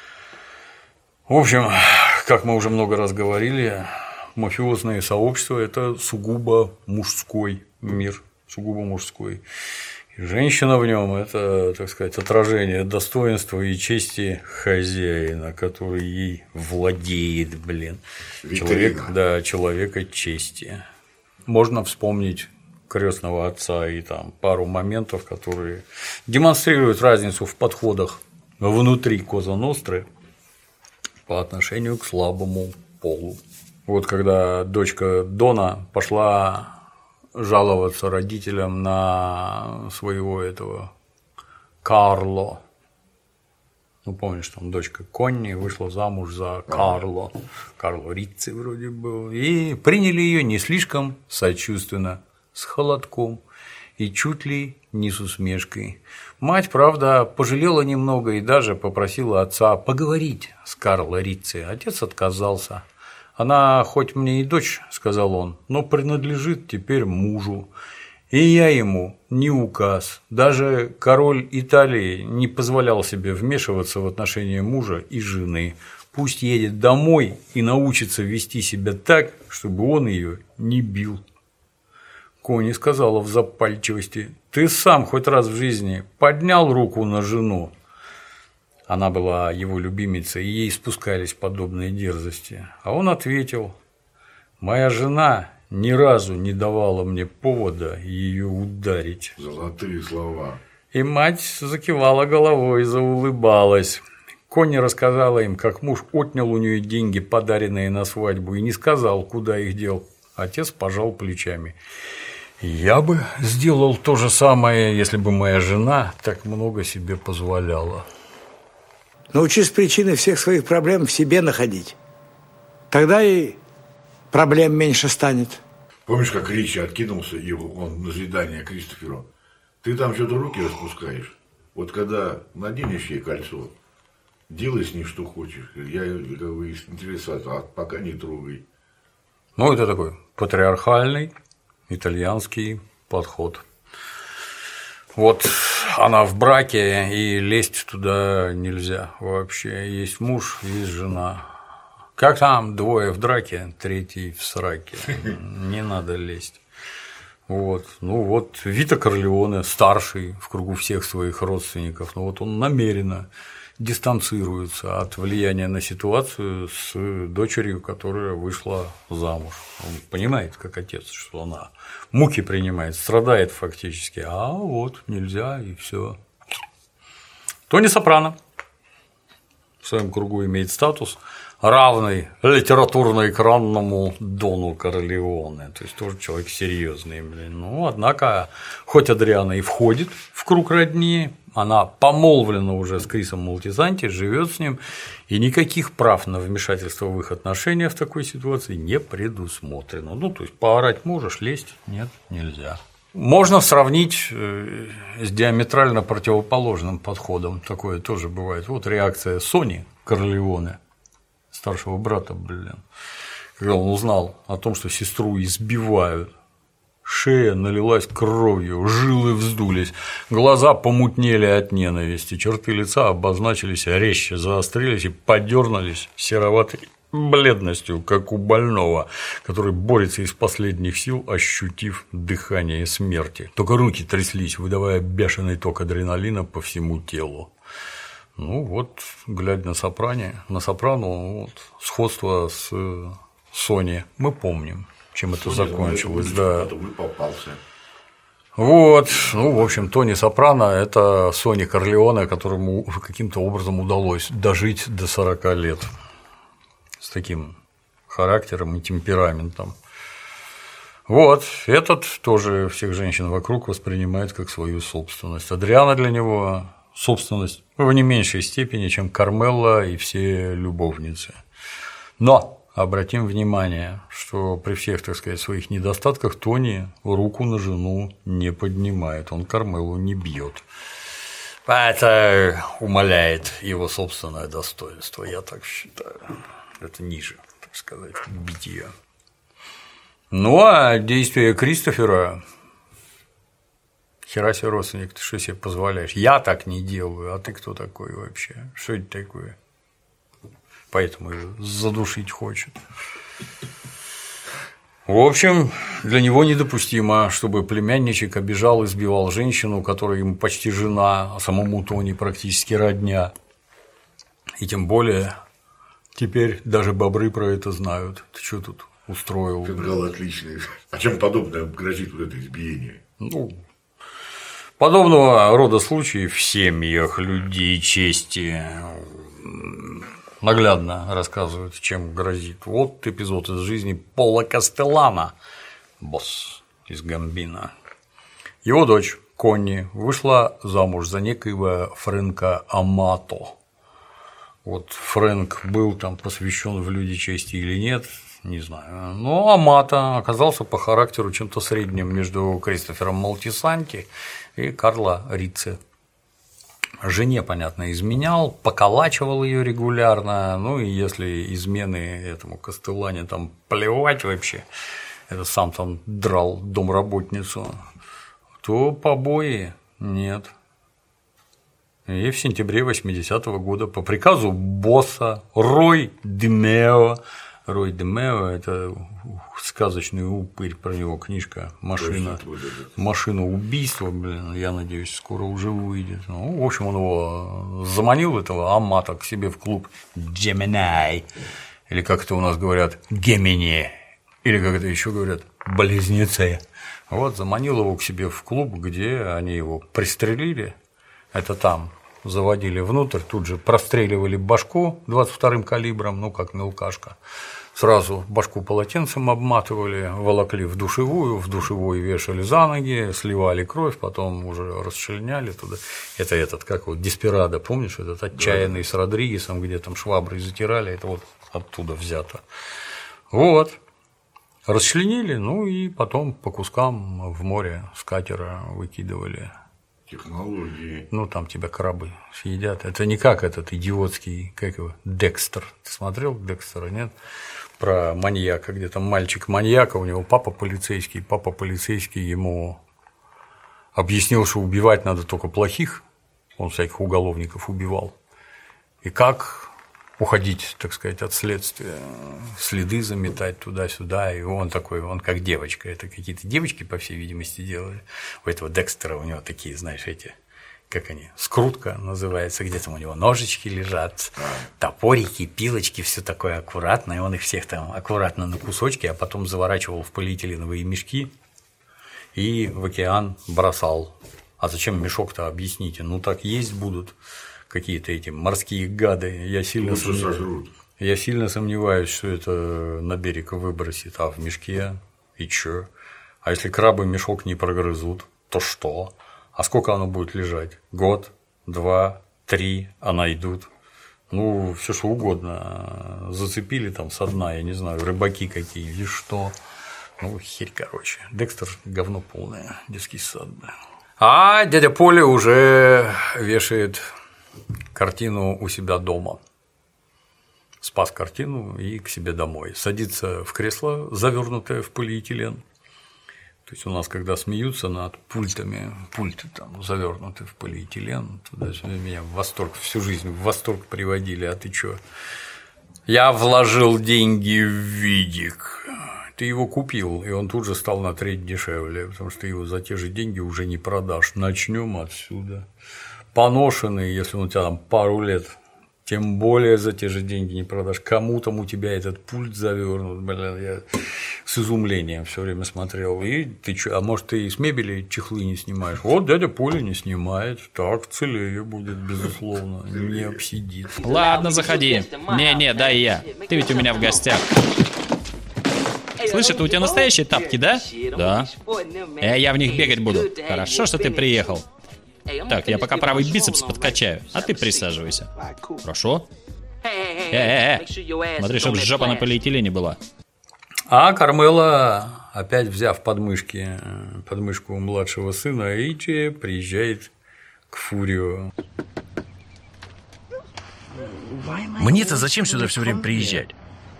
В общем, как мы уже много раз говорили, мафиозное сообщество – это сугубо мужской мир, сугубо мужской. И женщина в нем – это, так сказать, отражение достоинства и чести хозяина, который ей владеет, блин. Человек, да, человека чести. Можно вспомнить крестного отца и там пару моментов, которые демонстрируют разницу в подходах внутри Коза Ностры по отношению к слабому полу. Вот когда дочка Дона пошла жаловаться родителям на своего этого Карло. Ну, помнишь, там дочка Конни вышла замуж за Карло. Карло Рицци вроде был. И приняли ее не слишком сочувственно, с холодком и чуть ли не с усмешкой. Мать, правда, пожалела немного и даже попросила отца поговорить с Карло Рицци. Отец отказался. Она хоть мне и дочь, сказал он, но принадлежит теперь мужу. И я ему не указ. Даже король Италии не позволял себе вмешиваться в отношения мужа и жены. Пусть едет домой и научится вести себя так, чтобы он ее не бил. Конни сказала в запальчивости: ты сам хоть раз в жизни поднял руку на жену? Она была его любимицей, и ей спускались подобные дерзости. А он ответил: моя жена ни разу не давала мне повода ее ударить. Золотые слова. И мать закивала головой и заулыбалась. Конни рассказала им, как муж отнял у нее деньги, подаренные на свадьбу, и не сказал, куда их дел. Отец пожал плечами. Я бы сделал то же самое, если бы моя жена так много себе позволяла. Научись причины всех своих проблем в себе находить. Тогда и проблем меньше станет. Помнишь, как Ричи откинулся, и он на свидание Кристоферу? Ты там что-то руки распускаешь. Вот когда наденешь ей кольцо, делай с ней что хочешь. Я как бы интересовался, а пока не трогай. Ну, это такой патриархальный итальянский подход. Вот она в браке, и лезть туда нельзя вообще. Есть муж, есть жена. Как там двое в драке, третий в сраке. Не надо лезть. Вот. Ну вот Вито Корлеоне, старший в кругу всех своих родственников, но вот он намеренно дистанцируется от влияния на ситуацию с дочерью, которая вышла замуж. Он понимает, как отец, что она муки принимает, страдает фактически, а вот нельзя, и все. Тони Сопрано в своем кругу имеет статус, равный литературно-экранному Дону Корлеоне. То есть тоже человек серьезный, блин. Ну, однако, хоть Адриана и входит в круг родни, она помолвлена уже с Крисом Молтисанти, живет с ним, и никаких прав на вмешательство в их отношения в такой ситуации не предусмотрено. Ну, то есть поорать можешь, лезть нет, нельзя. Можно сравнить с диаметрально противоположным подходом, такое тоже бывает. Вот реакция Сони Корлеоне, старшего брата, блин, когда он узнал о том, что сестру избивают. Шея налилась кровью, жилы вздулись, глаза помутнели от ненависти, черты лица обозначились резче, заострились и подернулись сероватой бледностью, как у больного, который борется из последних сил, ощутив дыхание смерти. Только руки тряслись, выдавая бешеный ток адреналина по всему телу. Ну вот, глядя на Сопрано, на Сопрано, вот, сходство с Сони мы помним. Чем это Соня, закончилось, да. Попался. Вот, ну, в общем, Тони Сопрано – это Сони Корлеоне, которому каким-то образом удалось дожить до сорока лет с таким характером и темпераментом. Вот, этот тоже всех женщин вокруг воспринимает как свою собственность. Адриана для него собственность в не меньшей степени, чем Кармелла и все любовницы. Но обратим внимание, что при всех, так сказать, своих недостатках Тони руку на жену не поднимает, он Кармеллу не бьет. Это умаляет его собственное достоинство, я так считаю. Это ниже, так сказать, битья. Ну а действия Кристофера, хера себе родственник, ты что себе позволяешь? Я так не делаю, а ты кто такой вообще? Что это такое? Поэтому ее задушить хочет. В общем, для него недопустимо, чтобы племянничек обижал и избивал женщину, которая ему почти жена, а самому Тони практически родня. И тем более теперь даже бобры про это знают. Ты что тут устроил? Фингал отличный. А чем подобное грозит вот это избиение? Ну, подобного рода случаи в семьях людей чести наглядно рассказывают, чем грозит. Вот эпизод из жизни Пола Кастеллано, босс из Гамбино. Его дочь Конни вышла замуж за некоего Фрэнка Амато. Вот Фрэнк был там посвящен в люди чести или нет, не знаю. Но Амато оказался по характеру чем-то средним между Кристофером Молтисанти и Карло Рицци. Жене, понятно, изменял, поколачивал ее регулярно, ну и если измены этому Кастеллане там плевать вообще, это сам там драл домработницу, то побои нет. И в сентябре восьмидесятого года по приказу босса Рой де Мео, Рой де Мео – это сказочный упырь, про него книжка «Машина, машина убийства», блин, я надеюсь, скоро уже выйдет. Ну, в общем, он его заманил, этого Амато, к себе в клуб Gemini, или как это у нас говорят, Гемини, или как это еще говорят, близнецы. Вот, заманил его к себе в клуб, где они его пристрелили, это там заводили внутрь, тут же простреливали башку двадцать вторым калибром, ну, как мелкашка. Сразу башку полотенцем обматывали, волокли в душевую, в душевой вешали за ноги, сливали кровь, потом уже расчленяли туда. Это этот, как вот, Деспирадо, помнишь, этот отчаянный с Родригесом, где там шваброй затирали, это вот оттуда взято. Вот. Расчленили, ну и потом по кускам в море с катера выкидывали. Технологии. Ну, там тебя крабы съедят. Это не как этот идиотский, как его, Декстер. Ты смотрел Декстера, нет? Про маньяка, где там мальчик маньяка, у него папа полицейский, папа полицейский ему объяснил, что убивать надо только плохих, он всяких уголовников убивал, и как уходить, так сказать, от следствия, следы заметать туда-сюда, и он такой, он как девочка, это какие-то девочки, по всей видимости, делали, у этого Декстера у него такие, знаешь, эти, как они, скрутка называется, где там у него ножички лежат, топорики, пилочки, все такое аккуратно, и он их всех там аккуратно на кусочки, а потом заворачивал в полиэтиленовые мешки и в океан бросал. А зачем мешок-то, объясните, ну так есть будут. какие-то эти морские гады. Я сильно, сомнев... Я сильно сомневаюсь, что это на берег выбросит, а в мешке и чё? А если крабы мешок не прогрызут, то что? А сколько оно будет лежать? Год, два, три, а найдут? Ну, все что угодно. Зацепили там со дна, я не знаю, рыбаки какие, и что? Ну, херь, короче. Декстер говно полное, детский сад, да. А дядя Поля уже вешает картину у себя дома. Спас картину и к себе домой. Садится в кресло, завернутое в полиэтилен. То есть у нас, когда смеются над пультами, пульты там завернуты в полиэтилен, туда-сюда, меня в восторг, всю жизнь в восторг приводили, а ты чё? Я вложил деньги в видик. Ты его купил, и он тут же стал на треть дешевле, потому что ты его за те же деньги уже не продашь. Начнем отсюда. Поношенный, если он у тебя там пару лет, тем более за те же деньги не продашь. Кому там у тебя этот пульт завернут, блин, я с изумлением все время смотрел. И ты что, а может, ты с мебели чехлы не снимаешь? Вот дядя Поля не снимает, так целее будет, безусловно, не обсидит. Ладно, заходи. Не-не, дай я. Ты ведь у меня в гостях. Слышь, это у тебя настоящие тапки, да? Да. Э, я в них бегать буду. Хорошо, что ты приехал. Так, я пока правый бицепс подкачаю, а ты присаживайся. Хорошо? Э-э-э, смотри, чтоб жопа на полиэтилене была. А Кармела, опять взяв подмышки, подмышку младшего сына Эйчи, приезжает к Фурио. Мне-то зачем сюда все время приезжать?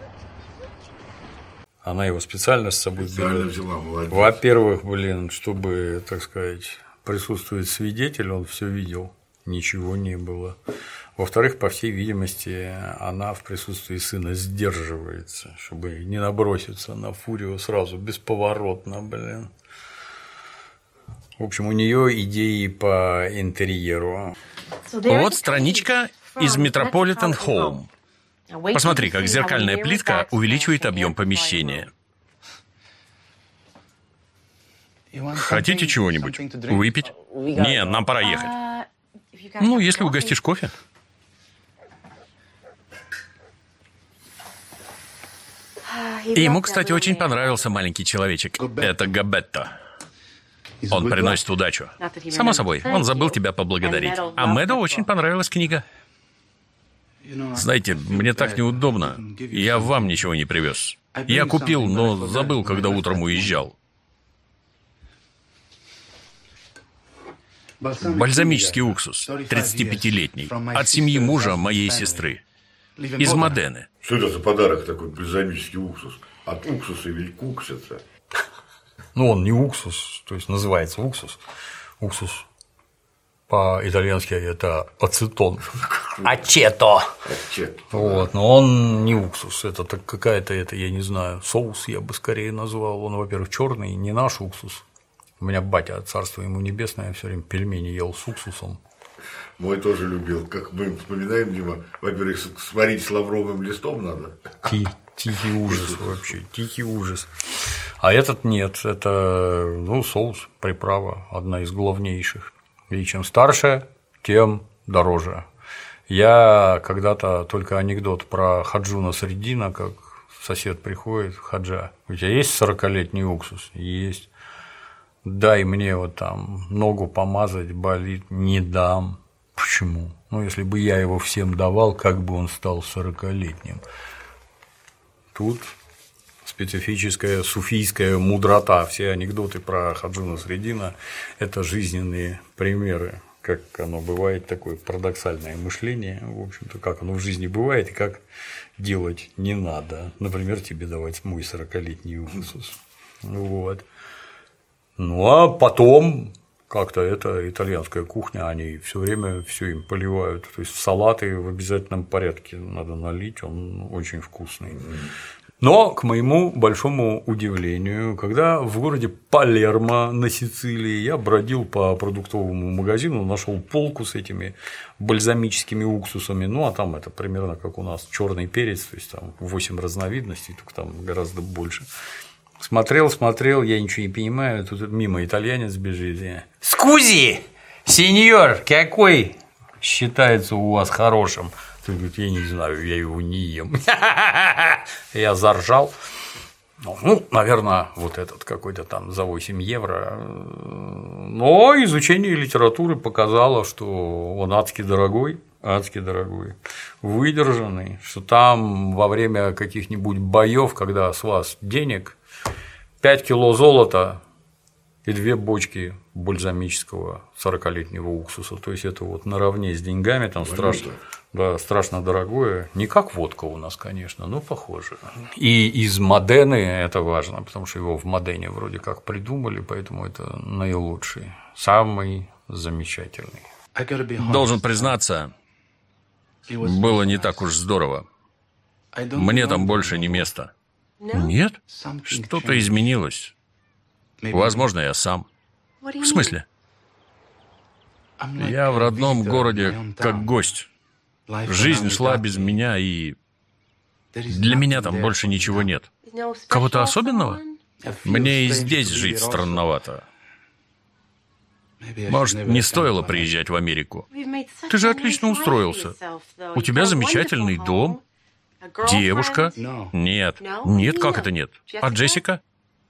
Она его специально с собой берет. Взяла, Во-первых, блин, чтобы, так сказать, присутствует свидетель, он все видел, ничего не было. Во-вторых, по всей видимости, она в присутствии сына сдерживается, чтобы не наброситься на Фурио сразу, бесповоротно, блин. В общем, у нее идеи по интерьеру. Вот страничка из Metropolitan Home. Посмотри, как зеркальная плитка увеличивает объем помещения. Хотите чего-нибудь? Выпить? Не, нам пора ехать. Ну, если угостишь кофе. И ему, кстати, очень понравился маленький человечек. Это Габетто. Он приносит удачу. Само собой, он забыл тебя поблагодарить. А Мэду очень понравилась книга. Знаете, мне так неудобно. Я вам ничего не привез. Я купил, но забыл, когда утром уезжал. Бальзамический уксус, тридцатипятилетний, от семьи мужа моей сестры, из Модены. Что это за подарок такой, бальзамический уксус? От уксуса или куксица? Ну, он не уксус, то есть называется уксус. Уксус по-итальянски это ацетон. Ачето. Вот, но он не уксус, это так какая-то, это, я не знаю, соус я бы скорее назвал. Он, во-первых, черный, не наш уксус. У меня батя, царство ему небесное, все время пельмени ел с уксусом. Мой тоже любил. Как мы вспоминаем, Дима, во-первых, сварить с лавровым листом надо. Ти, тихий ужас вообще, тихий ужас. А этот нет, это, ну, соус, приправа, одна из главнейших. И чем старше, тем дороже. Я когда-то только анекдот про Хаджуна Средина, как сосед приходит, Хаджа, у тебя есть сорокалетний уксус? Есть. Дай мне вот там ногу помазать, болит, не дам. Почему? Ну, если бы я его всем давал, как бы он стал сорокалетним? Тут специфическая суфийская мудрота. Все анекдоты про Хаджуна Средина – это жизненные примеры, как оно бывает, такое парадоксальное мышление, в общем-то, как оно в жизни бывает и как делать не надо. Например, тебе давать мой сорокалетний уксус. Вот. Ну, а потом как-то это итальянская кухня, они все время все им поливают. То есть салаты в обязательном порядке надо налить, он очень вкусный. Но, к моему большому удивлению, когда в городе Палермо на Сицилии я бродил по продуктовому магазину, нашел полку с этими бальзамическими уксусами, ну а там это примерно как у нас черный перец, то есть там восемь разновидностей, только там гораздо больше. Смотрел, смотрел, я ничего не понимаю, тут мимо итальянец бежит. Скузи, сеньор, какой считается у вас хорошим? Ты говоришь, я не знаю, я его не ем. Я заржал. Ну, наверное, вот этот какой-то там за восемь евро. Но изучение литературы показало, что он адски дорогой, адски дорогой, выдержанный, что там во время каких-нибудь боев, когда с вас денег, пять кило золота и две бочки бальзамического сорокалетнего уксуса. То есть это вот наравне с деньгами, там страшно, да, страшно дорогое. Не как водка у нас, конечно, но похоже. И из Модены это важно, потому что его в Модене вроде как придумали, поэтому это наилучший, самый замечательный. Должен признаться, было не так уж здорово. Мне там больше не место. Нет? Что-то изменилось. Возможно, я сам. В смысле? Я в родном городе как гость. Жизнь шла без меня, и для меня там больше ничего нет. Кого-то особенного? Мне и здесь жить странновато. Может, не стоило приезжать в Америку? Ты же отлично устроился. У тебя замечательный дом, девушка. Нет. Нет, как это нет? А Джессика?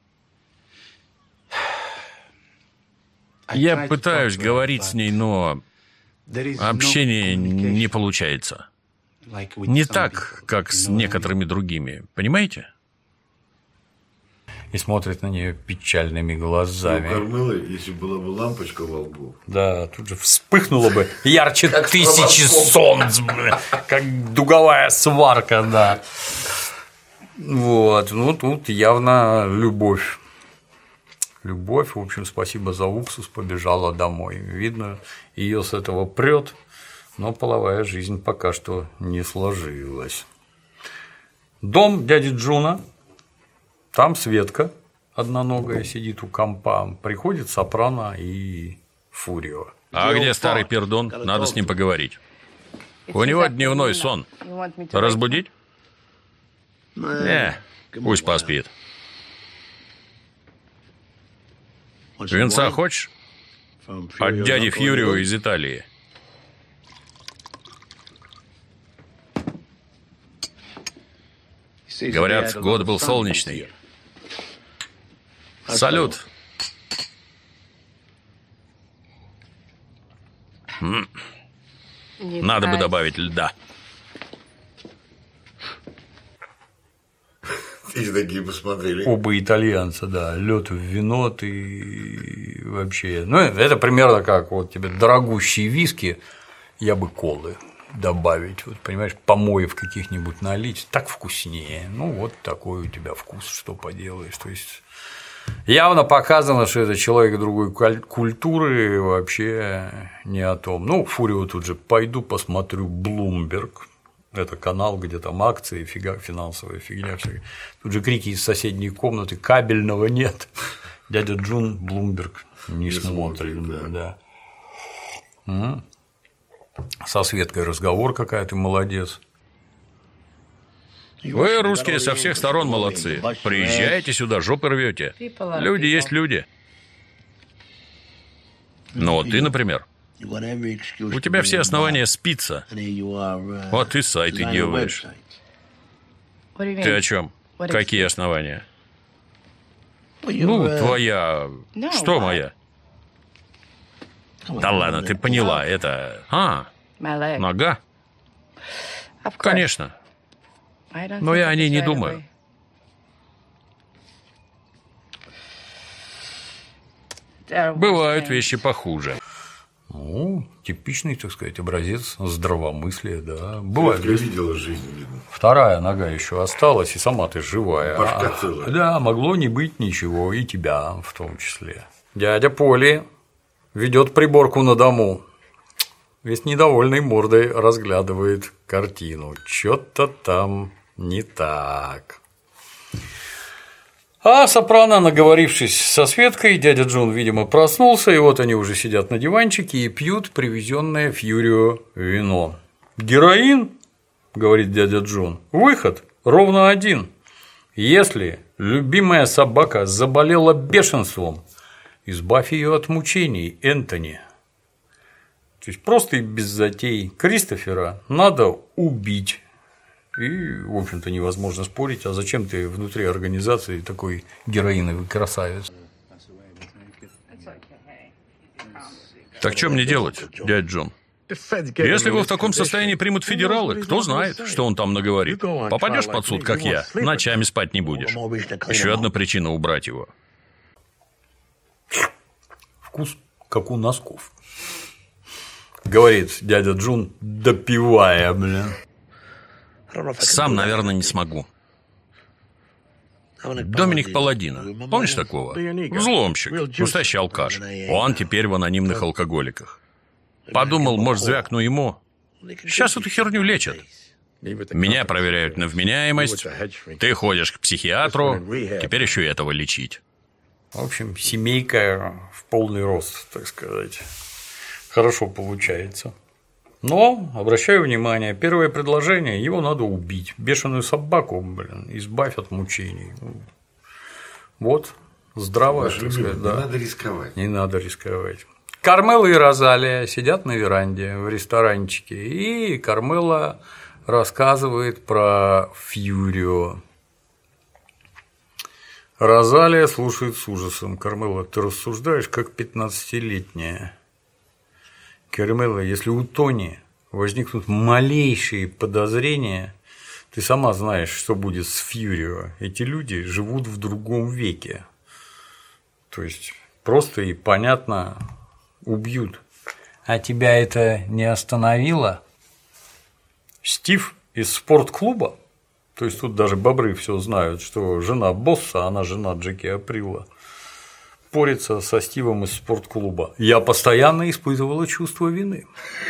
Я пытаюсь говорить с ней, но общение не получается. Не так, как с некоторыми другими. Понимаете? И смотрит на нее печальными глазами. Кормила, если была бы лампочка во лбу. Да, тут же вспыхнуло бы ярче тысячи солнц, как дуговая сварка, да. Вот, ну тут явно любовь. Любовь, в общем, спасибо за уксус, побежала домой. Видно, ее с этого прет, но половая жизнь пока что не сложилась. Дом дяди Джуна, там Светка одноногая сидит у компа, приходит Сопрано и Фурио. А где старый пердун? Надо с ним поговорить. У него дневной сон. Разбудить? Не, пусть поспит. Винца хочешь? От дяди Фьюрио из Италии. Говорят, год был солнечный. Салют. Надо бы добавить льда. И такие посмотрели. Оба итальянца, да, лед в вино, ты вообще. Ну, это примерно как вот тебе дорогущие виски, я бы колы добавить, вот, понимаешь, помоев каких-нибудь налить, так вкуснее. Ну, вот такой у тебя вкус, что поделаешь. То есть явно показано, что это человек другой культуры, вообще не о том. Ну, Фурио тут же пойду посмотрю Bloomberg. Это канал, где там акции, фига, финансовая фигня. Всякая. Тут же крики из соседней комнаты, кабельного нет. Дядя Джун Bloomberg не, не смотрит. смотрит да. Да. Со Светкой разговор какая ты молодец. Вы, русские, со всех сторон молодцы. Приезжаете сюда, жопы рвете. Люди есть люди. Ну вот ты, например. У тебя все основания спиться. Вот ты сайты делаешь. Ты о чем? Какие основания? Ну, твоя... Что моя? Да ладно, ты поняла, это... А, нога? Конечно. Но я о ней не думаю. Бывают вещи похуже. Ну, типичный, так сказать, образец здравомыслия, да. Бывает. Я видела жизнь, видно. Вторая нога еще осталась, и сама ты живая. Башка целая. Да, могло не быть ничего, и тебя в том числе. Дядя Поли ведет приборку на дому. Весь недовольной мордой разглядывает картину. Чё-то там не так. А Сопрано, наговорившись со Светкой, дядя Джун, видимо, проснулся, и вот они уже сидят на диванчике и пьют привезенное Фьюрио вино. «Героин?» – говорит дядя Джун. «Выход ровно один. Если любимая собака заболела бешенством, избавь ее от мучений, Энтони». То есть просто и без затей Кристофера надо убить. И, в общем-то, невозможно спорить, а зачем ты внутри организации такой героиновый красавец? Так что мне делать, дядя Джон? Если его в таком состоянии примут федералы, кто знает, что он там наговорит. Попадешь под суд, как я, ночами спать не будешь. Еще одна причина убрать его. Вкус, как у носков. Говорит дядя Джон, допивая, блин. Сам, наверное, не смогу. Доминик Паладино. Помнишь такого? Взломщик. Настоящий алкаш. Он теперь в анонимных алкоголиках. Подумал, может, звякну ему. Сейчас эту херню лечат. Меня проверяют на вменяемость. Ты ходишь к психиатру. Теперь еще и этого лечить. В общем, семейка в полный рост, так сказать. Хорошо получается. Но, обращаю внимание, первое предложение, его надо убить. Бешеную собаку, блин, избавь от мучений. Вот, здраво, так сказать, да. Не надо рисковать. Не надо рисковать. Кармела и Розалия сидят на веранде в ресторанчике, и Кармела рассказывает про Фьюрио. Розалия слушает с ужасом. Кармела, ты рассуждаешь, как пятнадцатилетняя. Кармела, если у Тони возникнут малейшие подозрения, ты сама знаешь, что будет с Фьюрио. Эти люди живут в другом веке. То есть, просто и понятно убьют. А тебя это не остановило? Стив из спортклуба, то есть тут даже бобры все знают, что жена босса, она жена Джеки Априла, порется со Стивом из спортклуба. Я постоянно испытывала чувство вины.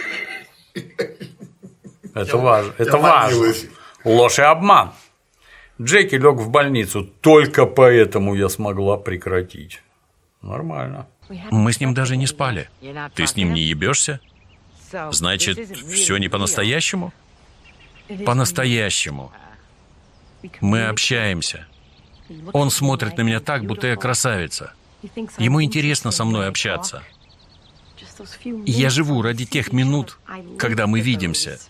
Это важно. Это важно. Ложь и обман. Джеки лег в больницу, только поэтому я смогла прекратить. Нормально. Мы с ним даже не спали. Ты с ним не ебешься? Значит, все не по-настоящему? По-настоящему. Мы общаемся. Он смотрит на меня так, будто я красавица. Ему интересно со мной общаться. Я живу ради тех минут, когда мы видимся.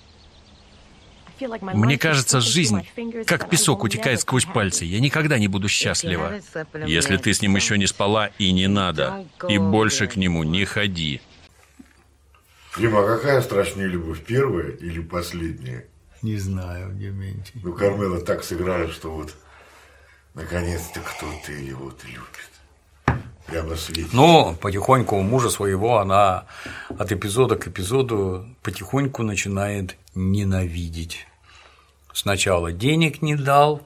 Мне кажется, жизнь, как песок, утекает сквозь пальцы. Я никогда не буду счастлива. Если ты с ним еще не спала, и не надо. И больше к нему не ходи. Дима, а какая страшнее любовь, первая или последняя? Не знаю, Дементий. Ну, Кармела так сыграла, что вот наконец-то кто-то ее вот любит. Прямо светит. Но потихоньку мужа своего она от эпизода к эпизоду потихоньку начинает ненавидеть. Сначала денег не дал,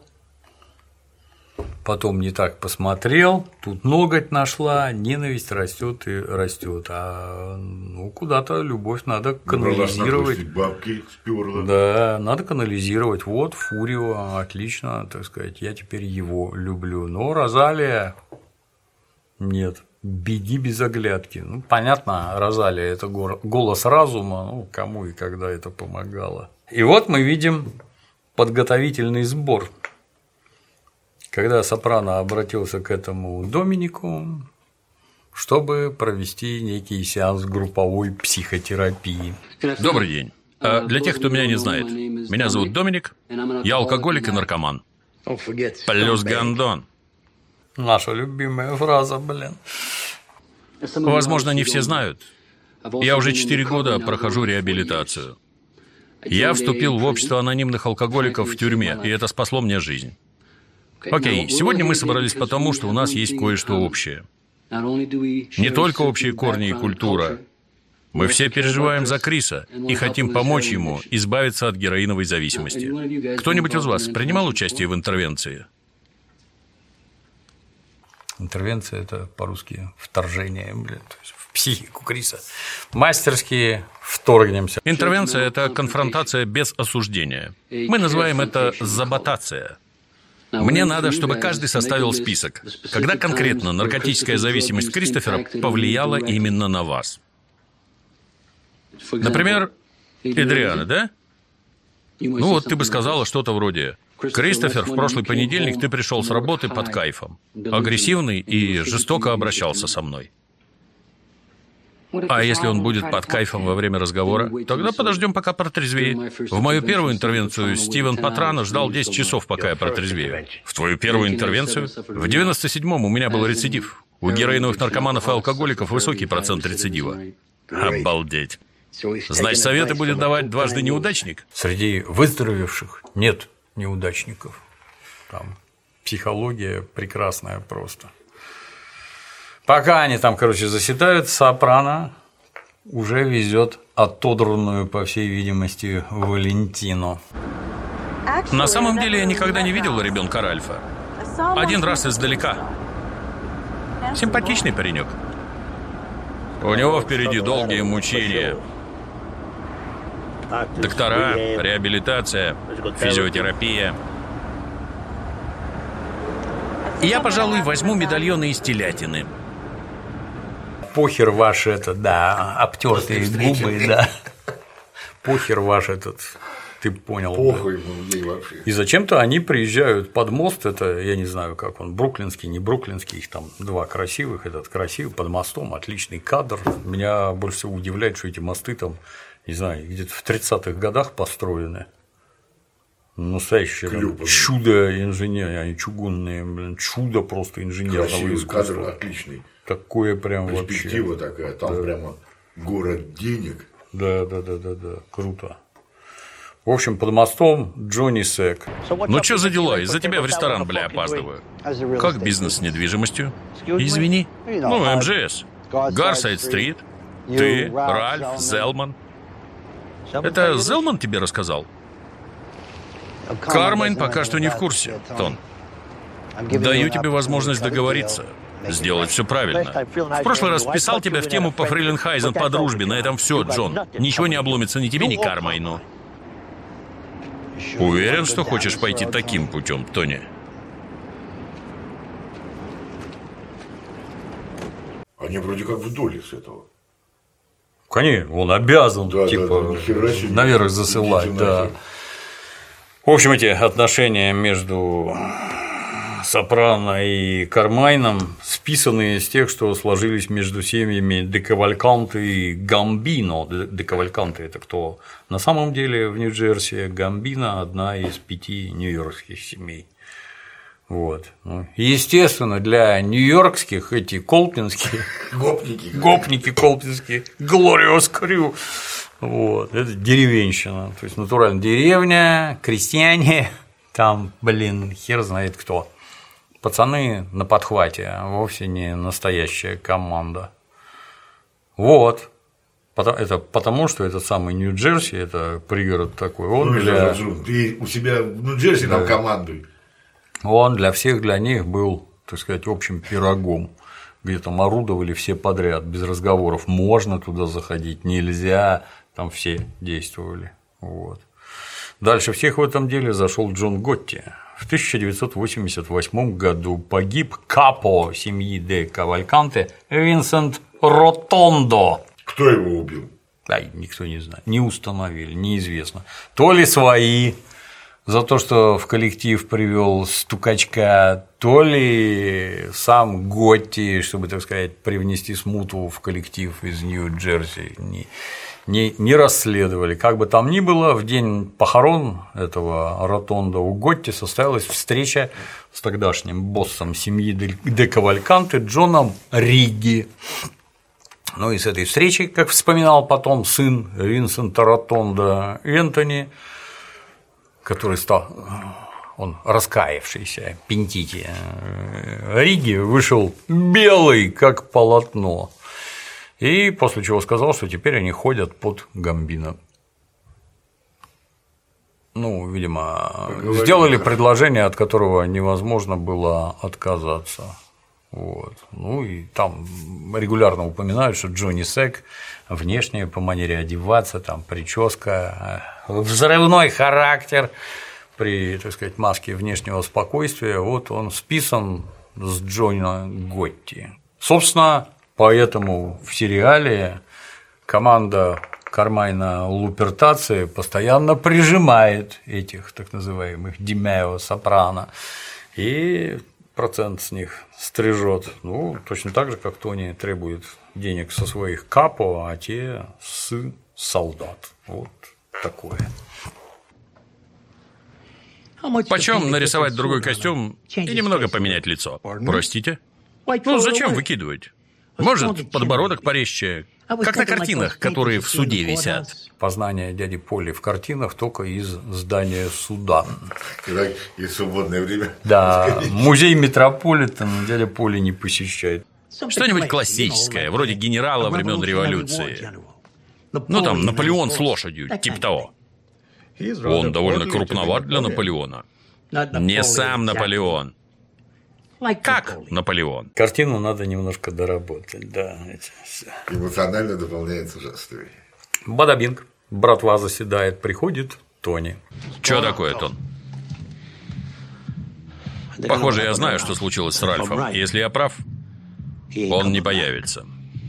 потом не так посмотрел, тут ноготь нашла, ненависть растет и растет. А ну, куда-то любовь надо канализировать. Бабки сперла. Да, надо канализировать. Вот Фьюрио, отлично, так сказать, я теперь его люблю. Но Розалия нет. Беги без оглядки. Ну, понятно, Розалия – это голос разума, ну, кому и когда это помогало. И вот мы видим подготовительный сбор. Когда Сопрано обратился к этому Доминику, чтобы провести некий сеанс групповой психотерапии. Добрый день. А для тех, кто меня не знает, меня зовут Доминик, я алкоголик и наркоман. Плюс гондон. Наша любимая фраза, блин. Возможно, не все знают. Я уже четыре года прохожу реабилитацию. Я вступил в общество анонимных алкоголиков в тюрьме, и это спасло мне жизнь. Окей, сегодня мы собрались потому, что у нас есть кое-что общее. Не только общие корни и культура. Мы все переживаем за Криса и хотим помочь ему избавиться от героиновой зависимости. Кто-нибудь из вас принимал участие в интервенции? Интервенция – это по-русски вторжение, блин, то есть в психику Криса. Мастерски вторгнемся. Интервенция – это конфронтация без осуждения. Мы называем это заботация. Мне надо, чтобы каждый составил список, когда конкретно наркотическая зависимость Кристофера повлияла именно на вас. Например, Эдриана, да? Ну вот ты бы сказала что-то вроде: «Кристофер, в прошлый понедельник ты пришел с работы под кайфом, агрессивный и жестоко обращался со мной». А если он будет под кайфом во время разговора, тогда подождем, пока протрезвеет. В мою первую интервенцию Стивен Патрано ждал десять часов, пока я протрезвею. В твою первую интервенцию? В девяносто седьмом у меня был рецидив. У героиновых наркоманов и алкоголиков высокий процент рецидива. Обалдеть. Значит, советы будет давать дважды неудачник? Среди выздоровевших нет неудачников. Там психология прекрасная просто. Пока они там, короче, заседают, Сопрано уже везет отодранную, по всей видимости, Валентину. На самом деле я никогда не видел ребенка Ральфа. Один раз издалека. Симпатичный паренек. У него впереди долгие мучения. Доктора, реабилитация, физиотерапия. Я, пожалуй, возьму медальоны из телятины. Похер ваш это, да, обтертые губы, да. Похер ваш этот, ты понял. Похуй да. ей вообще. И зачем-то они приезжают под мост, это, я не знаю, как он, бруклинский, не бруклинский, их там два красивых, этот красивый, под мостом, отличный кадр. Меня больше всего удивляет, что эти мосты там, не знаю, где-то в тридцатых годах построены. Настоящее там, чудо инженера, они чугунные, блин, чудо просто инженерного Красивый искусства. кадр, отличный. Такое прям вообще. Перспектива такая, там да. Прямо город денег. Да, да, да, да, да, круто. В общем, под мостом Джонни Сек. Ну что за дела? Из-за тебя в ресторан, бля, опаздываю. Как бизнес с недвижимостью? Извини. Ну, эм джи эс. Гарсайд-стрит. Ты, Ральф, Зелман. Это Зелман тебе рассказал? Кармайн пока что не в курсе, Тон. Даю тебе возможность договориться. Сделать все правильно. В прошлый раз вписал тебя в тему по Фрейленхайзен по дружбе. На этом все, Джон. Ничего не обломится ни тебе, ни Кармайну. Уверен, что хочешь пойти таким путем, Тони? Они вроде как в доле с этого. Конечно, он обязан, да, типа, да, да, наверх засылать, да. В общем, эти отношения между Сопрано и Кармайном списаны из тех, что сложились между семьями Де Кавальканте и Гамбино. Де Кавальканте – это кто? На самом деле в Нью-Джерси Гамбино – одна из пяти нью-йоркских семей. Вот. Естественно, для нью-йоркских эти колпинские гопники, гопники колпинские, Glorious Crew. Вот, это деревенщина, то есть натурально деревня, крестьяне, там, блин, хер знает кто. Пацаны на подхвате, вовсе не настоящая команда. Вот. Это потому, что этот самый Нью-Джерси, это пригород такой, он ну, для… Ты у себя в Нью-Джерси да. Там командуй. Он для всех, для них был, так сказать, общим пирогом, где там орудовали все подряд, без разговоров, можно туда заходить, нельзя, там все действовали. Вот. Дальше всех в этом деле зашел Джон Готти. В тысяча девятьсот восемьдесят восьмом году погиб капо семьи Де Кавальканте Винсент Ротондо. Кто его убил? Да, никто не знает, не установили, неизвестно. То ли свои, за то, что в коллектив привел стукачка, то ли сам Готти, чтобы, так сказать, привнести смуту в коллектив из Нью-Джерси, не, не, не расследовали. Как бы там ни было, в день похорон этого Ротондо у Готти состоялась встреча с тогдашним боссом семьи Де Кавальканте Джоном Ригги. Ну и с этой встречи, как вспоминал потом сын Винсента Ротондо Энтони, который стал, он раскаявшийся, Пентити, Ригги, вышел белый, как полотно, и после чего сказал, что теперь они ходят под Гамбино. Ну, видимо, Поговорим, сделали да. предложение, от которого невозможно было отказаться. Вот. Ну и там регулярно упоминают, что Джонни Сек внешне по манере одеваться, там прическа, взрывной характер при, так сказать, маске внешнего спокойствия, вот он списан с Джона Готти. Собственно, поэтому в сериале команда Кармайна Лупертации постоянно прижимает этих так называемых Димео Сопрано и процент с них стрижет. Ну, точно так же, как Тони требует денег со своих капо, а те с солдат. Вот такое. Почем нарисовать другой костюм и немного поменять лицо? Простите? Ну, зачем выкидывать? Может, подбородок порезче, как на картинах, которые в суде висят. Познание дяди Поли в картинах только из здания суда. Когда и свободное время. Да, музей Метрополитен дядя Поли не посещает. Что-нибудь классическое, вроде генерала времен революции. Ну, там, Наполеон с лошадью, типа того. Он довольно крупноват для Наполеона. Не сам Наполеон. Как Наполеон? Картину надо немножко доработать, да. Эмоционально дополняется жестами. Бадабинг. Братва заседает, приходит Тони. Чё такое, Тон? Похоже, я знаю, что случилось с Ральфом. Если я прав, он не появится.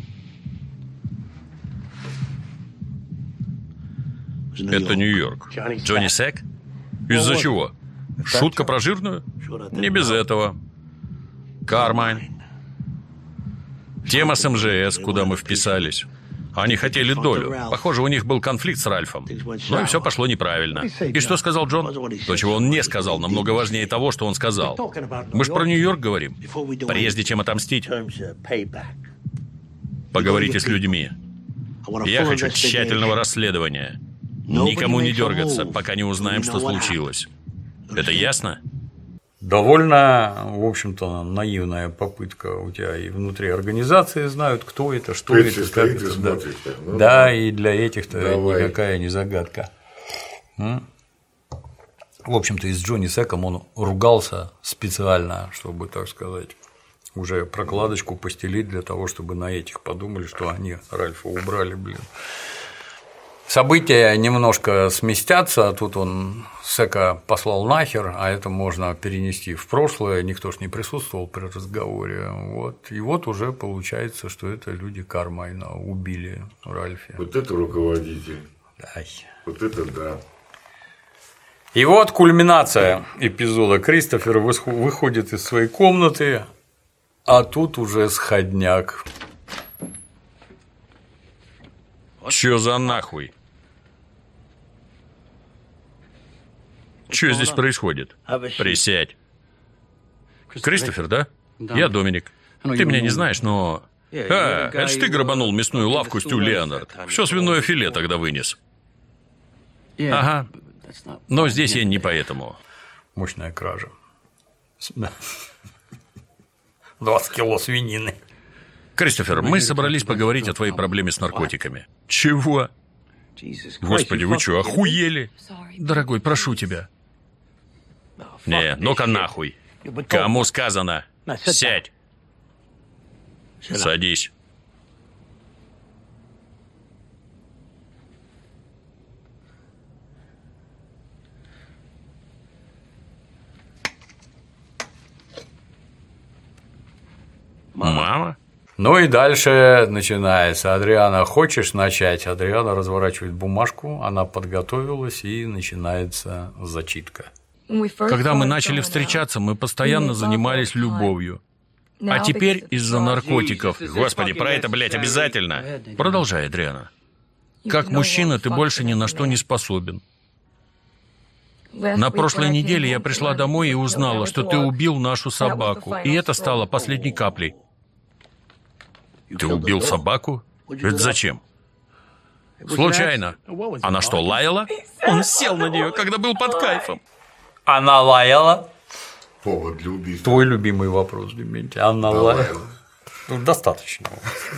Это Нью-Йорк. Джонни Сэк? Из-за чего? Шутка про жирную? Не без этого. Кармайн. Тема с эм жэ эс, куда мы вписались. Они хотели долю. Похоже, у них был конфликт с Ральфом. Ну и все пошло неправильно. И что сказал Джон? То, чего он не сказал, намного важнее того, что он сказал. Мы же про Нью-Йорк говорим. Прежде чем отомстить, поговорите с людьми. Я хочу тщательного расследования. Никому не дергаться, пока не узнаем, что случилось. Это ясно? Довольно, в общем-то, наивная попытка у тебя и внутри организации знают, кто это, что это, как это. Да, ну, да, и для этих-то давай. Никакая не загадка. В общем-то, и с Джонни Сэком он ругался специально, чтобы, так сказать, уже прокладочку постелить для того, чтобы на этих подумали, что они Ральфа убрали, блин. События немножко сместятся, тут он Сэка послал нахер, а это можно перенести в прошлое, никто ж не присутствовал при разговоре, вот, и вот уже получается, что это люди Кармайна убили Ральфа. Вот это руководитель. Ай. Вот это да. И вот кульминация эпизода. Кристофер выходит из своей комнаты, а тут уже сходняк. Чё за нахуй? Что здесь происходит? Присядь. Кристофер, да? Я Доминик. Ты меня не знаешь, но... А, это ж ты грабанул мясную лавку Стю Леонард. Все свиное филе тогда вынес. Ага. Но здесь я не поэтому. Мощная кража. двадцать кило свинины. Кристофер, мы собрались поговорить о твоей проблеме с наркотиками. Чего? Господи, вы что, охуели? Дорогой, прошу тебя. Не, ну-ка нахуй. Кому сказано? Сядь. Садись. Мама? Ну и дальше начинается. Адриана, хочешь начать? Адриана разворачивает бумажку, она подготовилась, и начинается зачитка. Когда мы начали встречаться, мы постоянно занимались любовью. А теперь из-за наркотиков. Господи, про это, блядь, обязательно. Продолжай, Адриана. Как мужчина ты больше ни на что не способен. На прошлой неделе я пришла домой и узнала, что ты убил нашу собаку. И это стало последней каплей. Ты убил собаку? Это зачем? Случайно. Она что, лаяла? Он сел на нее, когда был под кайфом. Она лаяла? Повод для убийства. Твой любимый вопрос, Дементий. Она Да, лаяла? лаяла. Ну, достаточно.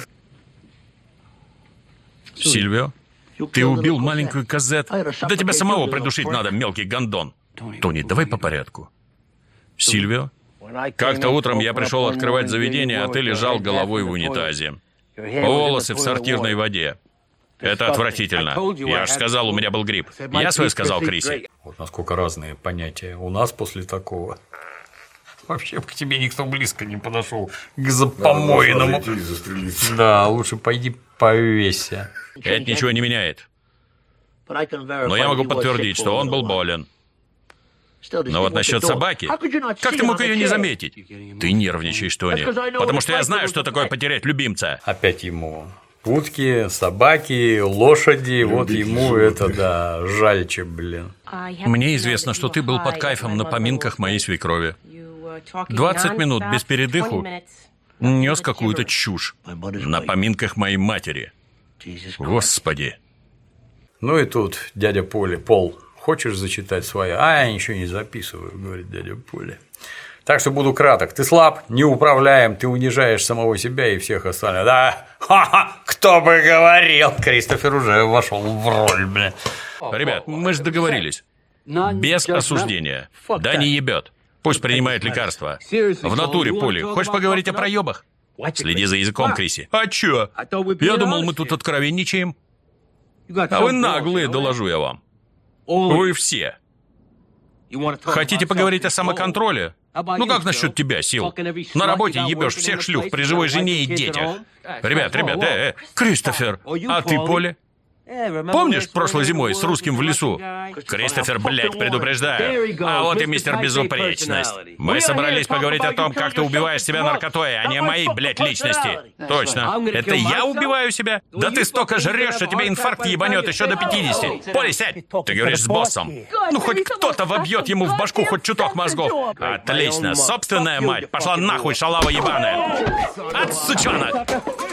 Сильвио, ты убил маленькую Казет. Да тебя самого придушить надо, мелкий гондон. Тони, давай по порядку. Сильвио, как-то утром я пришел открывать заведение, а ты лежал головой в унитазе. Волосы в сортирной воде. Это отвратительно. Я же сказал, у меня был грипп. Я свое сказал Крисе. Вот насколько разные понятия. У нас после такого вообще к тебе никто близко не подошел к запомойному. Надо и застрелиться. Да, лучше пойди повесься. Это ничего не меняет. Но я могу подтвердить, что он был болен. Но вот насчет собаки, как ты мог ее не заметить? Ты нервничаешь, Тони, потому что я знаю, что такое потерять любимца. Опять ему утки, собаки, лошади, вот ему это, да, жальче, блин. Мне известно, что ты был под кайфом на поминках моей свекрови. двадцать минут без передыху нес какую-то чушь на поминках моей матери. Господи. Ну и тут дядя Поля, Пол, хочешь зачитать свои? А, я ничего не записываю, говорит дядя Поля. Так что буду краток. Ты слаб, неуправляем, ты унижаешь самого себя и всех остальных. Да, ха-ха, кто бы говорил. Кристофер уже вошел в роль, бля. Ребят, мы же договорились. Без осуждения. Да не ебет. Пусть принимает лекарства. В натуре, Поли. Хочешь поговорить о проебах? Следи за языком, Криси. А чё? Я думал, мы тут откровенничаем. А вы наглые, доложу я вам. Вы все. Хотите поговорить о самоконтроле? Ну как насчет тебя, Сил? На работе ебешь всех шлюх при живой жене и детях. Ребят, ребят, э, э, Кристофер, а ты, Поли? Помнишь прошлой зимой с русским в лесу? Кристофер, блядь, предупреждаю. А вот и мистер Безупречность. Мы собрались поговорить о том, как ты убиваешь себя наркотой, а не о моей, блядь, личности. Точно. Это я убиваю себя? Да ты столько жрешь, что тебе инфаркт ебанет еще до пятидесяти. Поли, сядь. Ты говоришь с боссом. Ну хоть кто-то вобьет ему в башку хоть чуток мозгов. Отлично. Собственная мать. Пошла нахуй, шалава ебаная. От сучонок.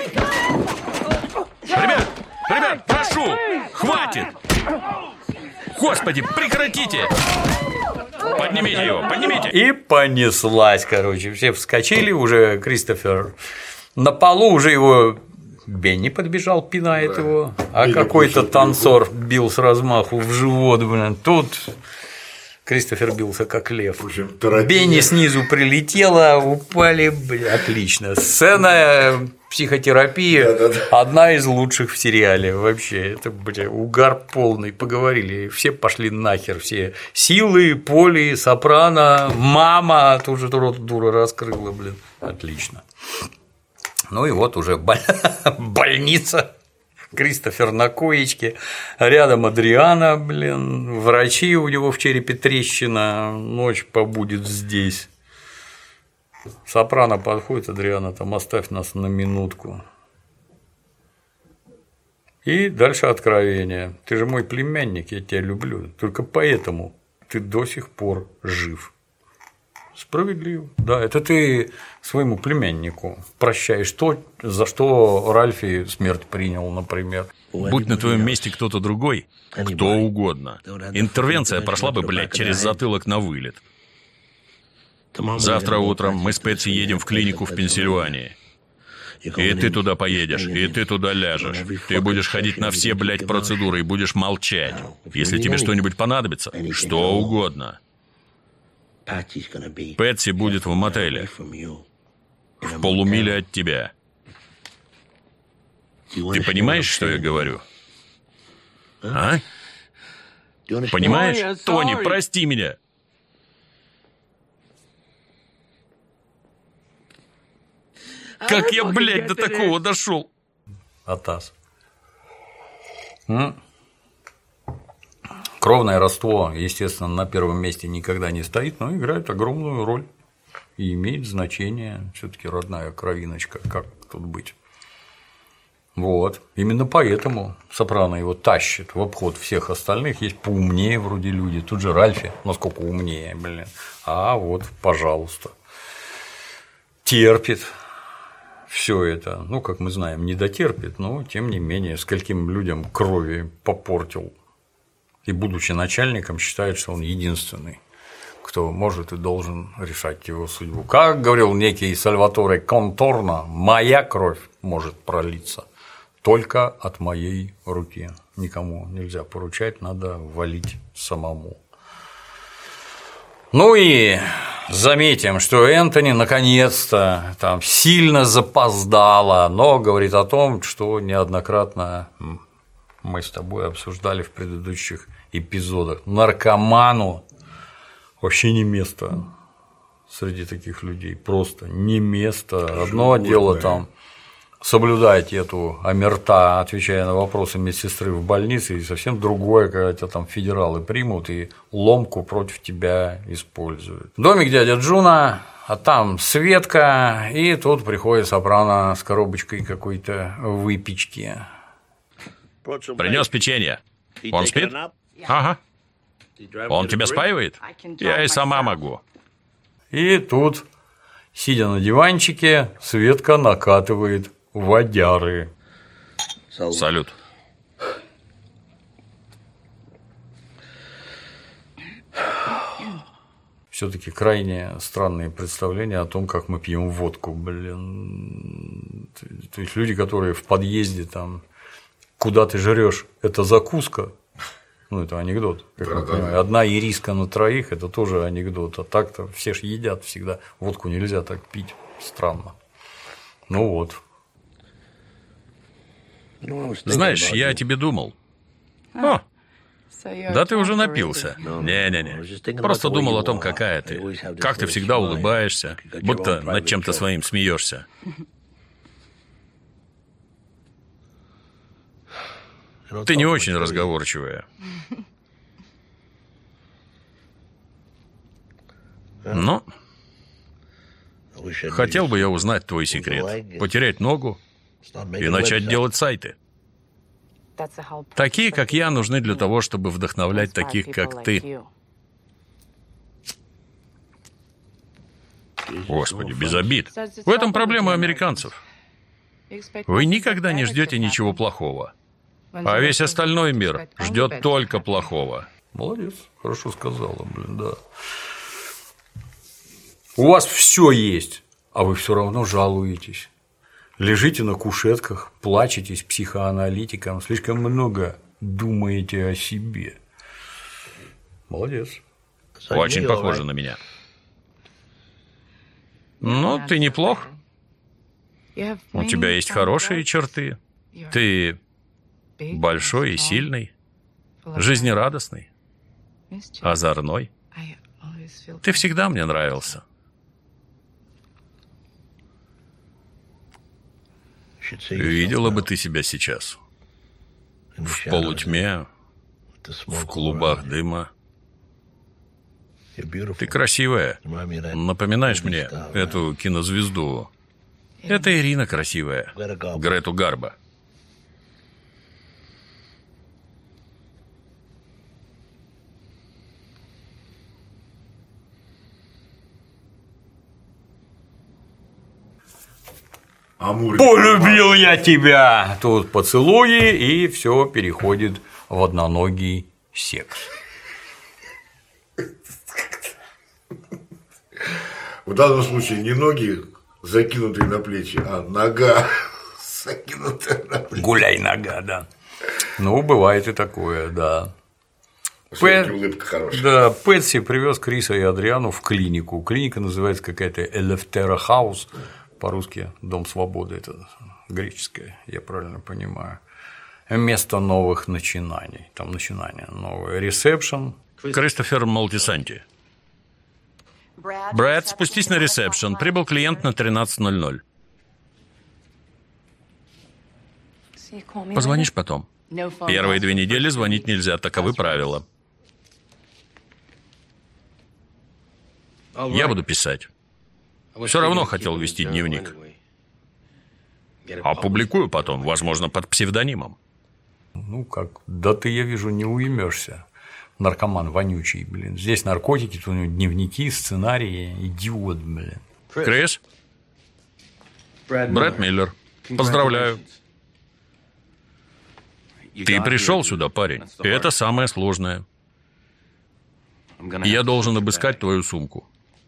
Ребят, Ребят, прошу, хватит! Господи, прекратите! Поднимите его, поднимите! И понеслась, короче. Все вскочили, уже Кристофер на полу, уже его Бенни подбежал, пинает да. его, а Бенни какой-то танцор бил с размаху в живот, блин. Тут Кристофер бился как лев. Бенни снизу прилетела, упали, блин, отлично. Сцена психотерапии да, да, да. одна из лучших в сериале вообще. Это, бля, угар полный. Поговорили, все пошли нахер, все Силы, Поли, Сопрано, мама, тут же рот дура раскрыла, блин. Отлично. Ну и вот уже больница. Кристофер на коечке, рядом Адриана, блин, врачи, у него в черепе трещина, ночь побудет здесь. Сопрано подходит, Адриана, там оставь нас на минутку. И дальше откровение. Ты же мой племянник, я тебя люблю, только поэтому ты до сих пор жив. Справедливо. Да, это ты своему племяннику прощаешь то, за что Ральфи смерть принял, например. Будь на твоем месте кто-то другой, кто угодно, интервенция прошла бы, блядь, через затылок на вылет. Завтра утром мы с Пэтси едем в клинику в Пенсильвании. И ты туда поедешь, и ты туда ляжешь. Ты будешь ходить на все, блядь, процедуры и будешь молчать. Если тебе что-нибудь понадобится, что угодно. Пэтси будет в мотеле, в полумиле от тебя. Ты понимаешь, что я говорю? А? Понимаешь? Тони, прости меня. Как я, блядь, до такого дошел? Атас. Кровное родство, естественно, на первом месте никогда не стоит, но играет огромную роль и имеет значение. Все-таки родная кровиночка, как тут быть. Вот. Именно поэтому Сопрано его тащит в обход всех остальных. Есть поумнее вроде люди. Тут же Ральфи, насколько умнее, блин. А вот, пожалуйста. Терпит все это. Ну, как мы знаем, не дотерпит, но тем не менее, скольким людям крови попортил. И, будучи начальником, считает, что он единственный, кто может и должен решать его судьбу. Как говорил некий Сальваторе Конторно, моя кровь может пролиться только от моей руки. Никому нельзя поручать, надо валить самому. Ну и заметим, что Энтони наконец-то там сильно запоздало, но говорит о том, что неоднократно мы с тобой обсуждали в предыдущих эпизодах. Наркоману вообще не место среди таких людей, просто не место. Одно дело там соблюдать эту омерта, отвечая на вопросы медсестры в больнице, и совсем другое, когда тебя там федералы примут и ломку против тебя используют. Домик дядя Джуна, а там Светка, и тут приходит Сопрано с коробочкой какой-то выпечки. Принес печенье. Он спит? Ага. Он тебя спаивает? Я и сама могу. И тут, сидя на диванчике, Светка накатывает водяры. Салют. Все-таки крайне странные представления о том, как мы пьем водку, блин. То есть люди, которые в подъезде там, куда ты жрешь, это закуска. Ну, это анекдот. Как я понимаю. Одна ириска на троих – это тоже анекдот. А так-то все ж едят всегда. Водку нельзя так пить. Странно. Ну вот. Знаешь, я о тебе думал. О, да ты уже напился. Не-не-не. Просто думал о том, какая ты. Как ты всегда улыбаешься, будто над чем-то своим смеешься. Ты не очень разговорчивая. Но хотел бы я узнать твой секрет. Потерять ногу и начать делать сайты. Такие, как я, нужны для того, чтобы вдохновлять таких, как ты. Господи, без обид. В этом проблема американцев. Вы никогда не ждете ничего плохого. А весь остальной мир ждет только плохого. Молодец, хорошо сказала, блин, да. У вас все есть, а вы все равно жалуетесь. Лежите на кушетках, плачетесь психоаналитикам, слишком много думаете о себе. Молодец. Очень похоже на меня. Ну, ты неплох. У тебя есть хорошие черты. Ты большой и сильный, жизнерадостный, озорной. Ты всегда мне нравился. Видела бы ты себя сейчас. В полутьме, в клубах дыма. Ты красивая. Напоминаешь мне эту кинозвезду. Это Ирина красивая. Грету Гарбо. Амур. Полюбил я тебя! Тут поцелуи, и все переходит в одноногий секс. В данном случае не ноги, закинутые на плечи, а нога, закинутая на плечи. Гуляй, нога, да. Ну, бывает и такое, да. Пэт... улыбка хорошая. Да, Пэтси привез Криса и Адриану в клинику. Клиника называется какая-то Элефтера Хаус. По-русски Дом свободы, это греческое, я правильно понимаю. Место новых начинаний. Там начинания новые. Ресепшн. Кристофер Молтисанти. Брэд, спустись на ресепшн. Прибыл клиент на тринадцать ноль ноль. Позвонишь потом. Первые две недели звонить нельзя, таковы правила. Я буду писать. Все равно хотел вести дневник. Опубликую потом, возможно, под псевдонимом. Ну как, да ты, я вижу, не уймешься. Наркоман вонючий, блин. Здесь наркотики, тут у него дневники, сценарии. Идиот, блин. Крис? Брэд Миллер. Поздравляю. Ты пришел сюда, парень. И это самое сложное. Я должен обыскать твою сумку.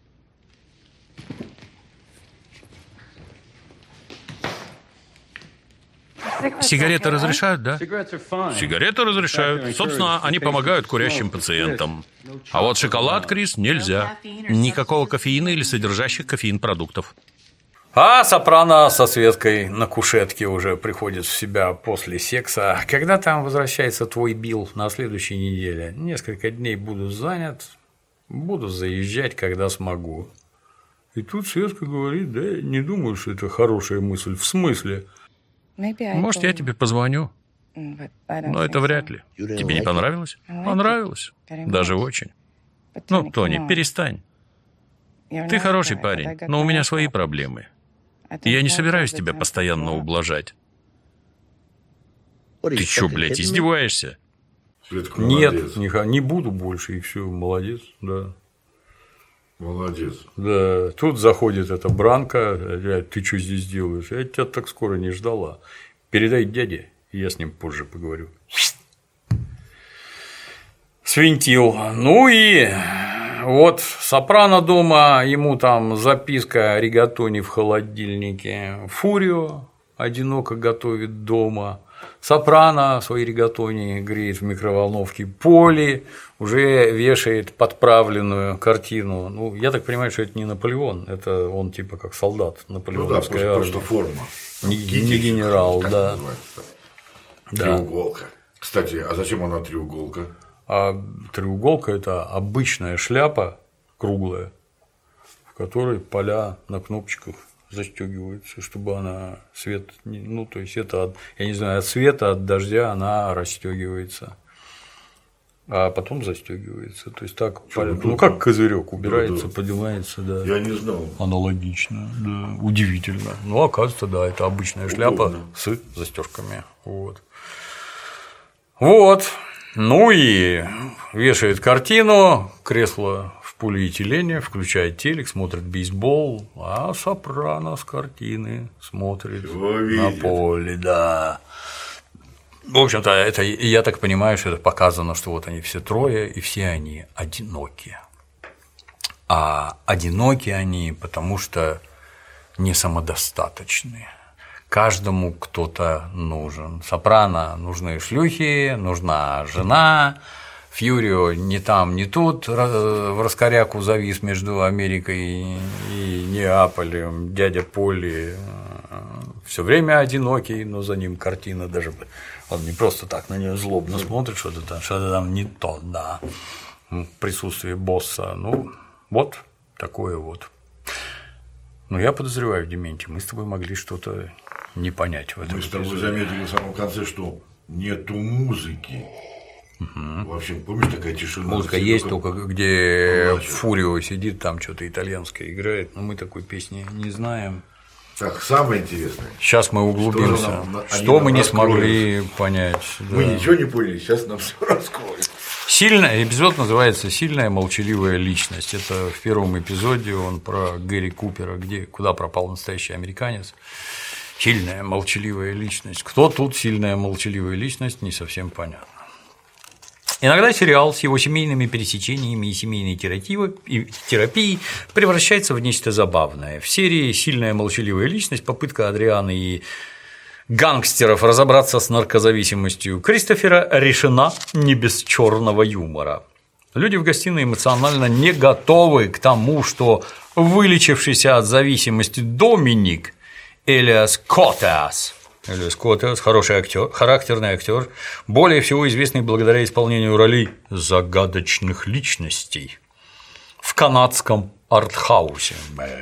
Сигареты разрешают, да? Сигареты разрешают. Собственно, они помогают курящим пациентам. А вот шоколад, Крис, нельзя. Никакого кофеина или содержащих кофеин продуктов. А Сопрано со Светкой на кушетке уже приходит в себя после секса. Когда там возвращается твой Билл на следующей неделе? Несколько дней буду занят. Буду заезжать, когда смогу. И тут Светка говорит: да, не думаю, что это хорошая мысль. В смысле? Может, я тебе позвоню? Но это вряд ли. Тебе не понравилось? Понравилось. Даже очень. Ну, Тони, перестань. Ты хороший парень, но у меня свои проблемы. Я не собираюсь тебя постоянно ублажать. Ты чё, блядь, издеваешься? Светка, Нет, молодец. не, не буду больше, и все, молодец, да. Молодец. Да, тут заходит эта Бранка, говорит: ты что здесь делаешь? Я тебя так скоро не ждала. Передай дяде, я с ним позже поговорю. Свинтил. Ну и вот Сопрано дома, ему там записка ригатони в холодильнике, Фурио одиноко готовит дома, Сопрано свои ригатони греет в микроволновке, Поли уже вешает подправленную картину. Ну, я так понимаю, что это не Наполеон, это он типа как солдат наполеоновской ну, да, армии. просто форма. Не, Китель, не генерал, как да. называется? Да. Треуголка. Кстати, а зачем она треуголка? А треуголка – это обычная шляпа круглая, в которой поля на кнопочках застегиваются, чтобы она свет, ну то есть это, от, я не знаю, от света, от дождя она расстегивается, а потом застегивается. То есть так, поля, ну как козырек убирается, да, да. Поднимается, да. Я не знал. Аналогично, да, удивительно. Ну, оказывается, да, это обычная шляпа удобно. С застежками. Вот. Вот. Ну и вешает картину, кресло в полиэтилене, включает телек, смотрит бейсбол, а Сопрано с картины смотрит на поле, да. В общем-то, это, я так понимаю, что это показано, что вот они все трое, и все они одиноки. А одиноки они, потому что не самодостаточны. Каждому кто-то нужен. Сопрано нужны шлюхи, нужна жена, Фьюрио ни там, ни тут в раскоряку завис между Америкой и Неаполем, дядя Поли все время одинокий, но за ним картина даже, он не просто так на нее злобно смотрит, что-то там, что-то там не то, да, присутствие босса, ну вот такое вот. Но я подозреваю, Дементий, мы с тобой могли что-то не понять в этом. Мы с тобой заметили в самом конце, что нету музыки. Угу. В общем, помнишь, такая тишина? Музыка есть только, где плачут. Фурио сидит, там что-то итальянское играет, но мы такой песни не знаем. Так, самое интересное. Сейчас мы углубимся. Что, нам, что мы не смогли понять. Мы да. ничего не поняли, сейчас нам все раскроют. Сильная, эпизод называется «Сильная молчаливая личность». Это в первом эпизоде он про Гэри Купера, где, куда пропал настоящий американец. Сильная молчаливая личность. Кто тут сильная молчаливая личность, не совсем понятно. Иногда сериал с его семейными пересечениями и семейной терапией превращается в нечто забавное. В серии «Сильная молчаливая личность» попытка Адрианы и гангстеров разобраться с наркозависимостью Кристофера решена не без черного юмора. Люди в гостиной эмоционально не готовы к тому, что вылечившийся от зависимости Доминик Элиас Котеас, Элиас Котеас, хороший актер, характерный актер, более всего известный благодаря исполнению ролей загадочных личностей в канадском артхаусе.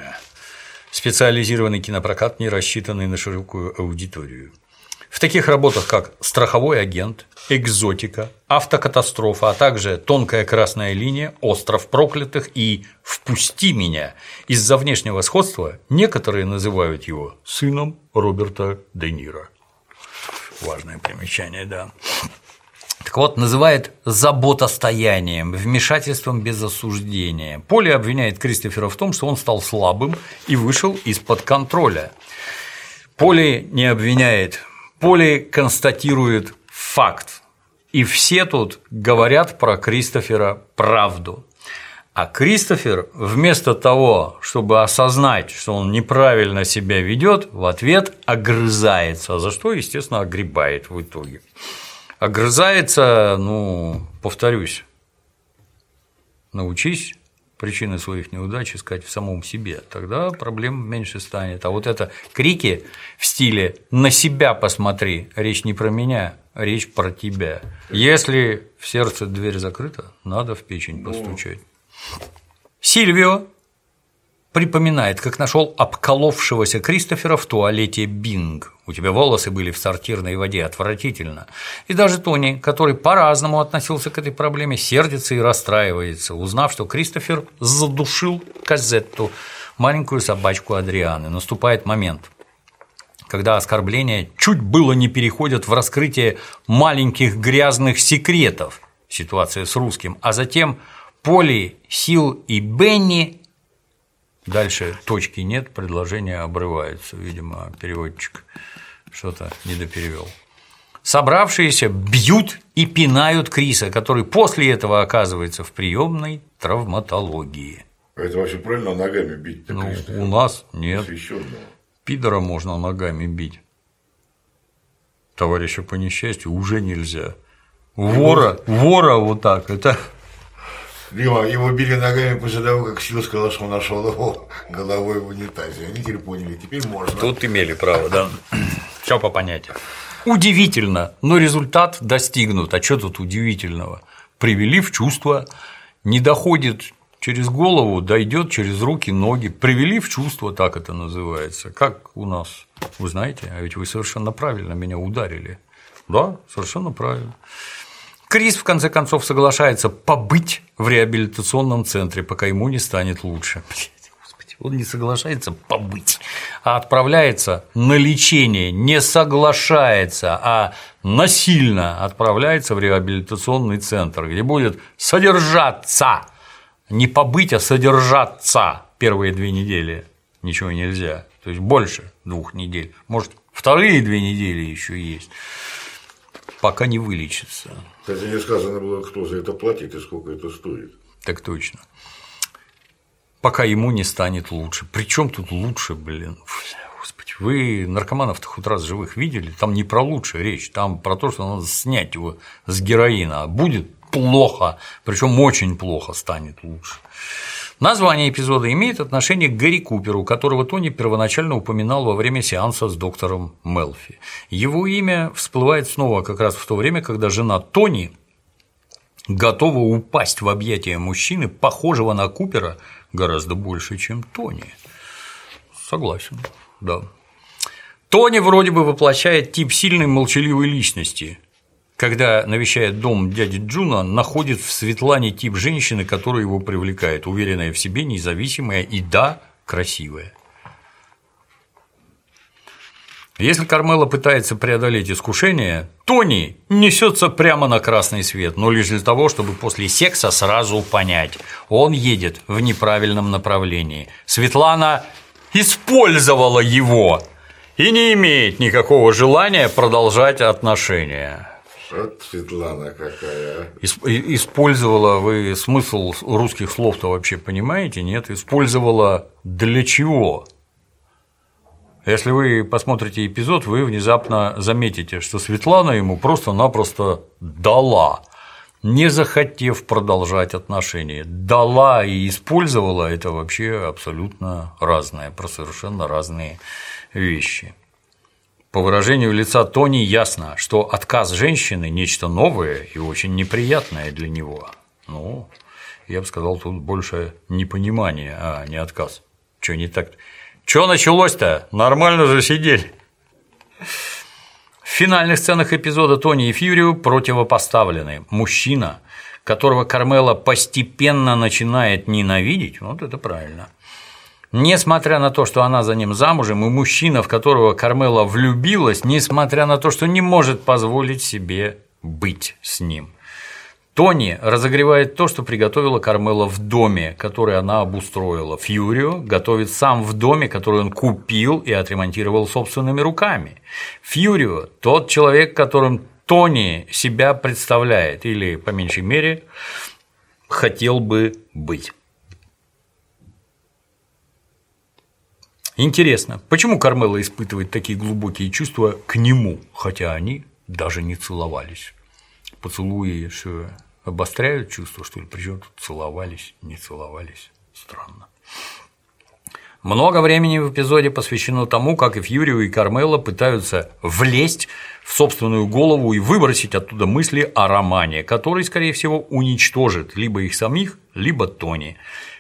Специализированный кинопрокат, не рассчитанный на широкую аудиторию. В таких работах, как «Страховой агент», «Экзотика», «Автокатастрофа», а также «Тонкая красная линия», «Остров проклятых» и «Впусти меня». Из-за внешнего сходства некоторые называют его сыном Роберта Де Ниро. Важное примечание, да. Так вот, называет заботостоянием, вмешательством без осуждения. Поли обвиняет Кристофера в том, что он стал слабым и вышел из-под контроля. Поли не обвиняет, Поли констатирует факт. И все тут говорят про Кристофера правду. А Кристофер вместо того, чтобы осознать, что он неправильно себя ведет, в ответ огрызается, за что, естественно, огребает в итоге. Огрызается, ну, повторюсь, научись причины своих неудач искать в самом себе, тогда проблем меньше станет. А вот это крики в стиле «на себя посмотри», речь не про меня, речь про тебя. Если в сердце дверь закрыта, надо в печень постучать. Сильвио припоминает, как нашел обколовшегося Кристофера в туалете Бинг. У тебя волосы были в сортирной воде, отвратительно. И даже Тони, который по-разному относился к этой проблеме, сердится и расстраивается, узнав, что Кристофер задушил Казетту, маленькую собачку Адрианы. Наступает момент, когда оскорбления чуть было не переходят в раскрытие маленьких грязных секретов, ситуация с русским, а затем Поли, Сил и Бенни. Дальше точки нет, предложение обрывается, видимо, переводчик что-то недоперевел. Собравшиеся бьют и пинают Криса, который после этого оказывается в приемной травматологии. Это вообще правильно ногами бить? Ну, у нас нет. Пидора можно ногами бить. Товарища по несчастью уже нельзя. Вора, вора вот так, это… Его, его били ногами после того, как Сил сказал, что он нашел его головой в унитазе. Они теперь поняли, теперь можно. Тут имели право, да. Все по понятиям. Удивительно, но результат достигнут. А что тут удивительного? Привели в чувство, не доходит через голову, дойдет через руки, ноги. Привели в чувство, так это называется. Как у нас, вы знаете, а ведь вы совершенно правильно меня ударили. Да, совершенно правильно. Крис, в конце концов, соглашается побыть в реабилитационном центре, пока ему не станет лучше. Блядь, господи, он не соглашается побыть, а отправляется на лечение, не соглашается, а насильно отправляется в реабилитационный центр, где будет содержаться, не побыть, а содержаться первые две недели. Ничего нельзя, то есть больше двух недель, может, вторые две недели еще есть. Пока не вылечится. Кстати, не сказано было, кто за это платит и сколько это стоит. Так точно. Пока ему не станет лучше. Причем тут лучше, блин? Господи, вы наркоманов-то хоть раз живых видели? Там не про лучше речь, там про то, что надо снять его с героина. А будет плохо, причем очень плохо станет лучше. Название эпизода имеет отношение к Гэри Куперу, которого Тони первоначально упоминал во время сеанса с доктором Мелфи. Его имя всплывает снова как раз в то время, когда жена Тони готова упасть в объятия мужчины, похожего на Купера гораздо больше, чем Тони. Согласен, да. Тони вроде бы воплощает тип сильной молчаливой личности. Когда навещает дом дяди Джуна, находит в Светлане тип женщины, которая его привлекает, уверенная в себе, независимая и, да, красивая. Если Кармела пытается преодолеть искушение, Тони несется прямо на красный свет, но лишь для того, чтобы после секса сразу понять – он едет в неправильном направлении. Светлана использовала его и не имеет никакого желания продолжать отношения. Вот Светлана какая. Использовала, вы смысл русских слов-то вообще понимаете? Нет, использовала для чего? Если вы посмотрите эпизод, вы внезапно заметите, что Светлана ему просто-напросто дала, не захотев продолжать отношения. Дала и использовала – это вообще абсолютно разное, про совершенно разные вещи. По выражению лица Тони ясно, что отказ женщины – нечто новое и очень неприятное для него. Ну, я бы сказал, тут больше непонимание, а не отказ. Чё не так? Чё началось-то? Нормально же сидели. В финальных сценах эпизода Тони и Фьюрио противопоставлены. Мужчина, которого Кармела постепенно начинает ненавидеть, вот это правильно. Несмотря на то, что она за ним замужем, и мужчина, в которого Кармела влюбилась, несмотря на то, что не может позволить себе быть с ним. Тони разогревает то, что приготовила Кармела в доме, который она обустроила. Фьюрио готовит сам в доме, который он купил и отремонтировал собственными руками. Фьюрио – тот человек, которым Тони себя представляет, или, по меньшей мере, хотел бы быть. Интересно, почему Кармела испытывает такие глубокие чувства к нему, хотя они даже не целовались? Поцелуи что, обостряют чувства, что ли? Причем тут целовались, не целовались? Странно. Много времени в эпизоде посвящено тому, как и Фьюрио, и Кармела пытаются влезть в собственную голову и выбросить оттуда мысли о романе, который, скорее всего, уничтожит либо их самих, либо Тони.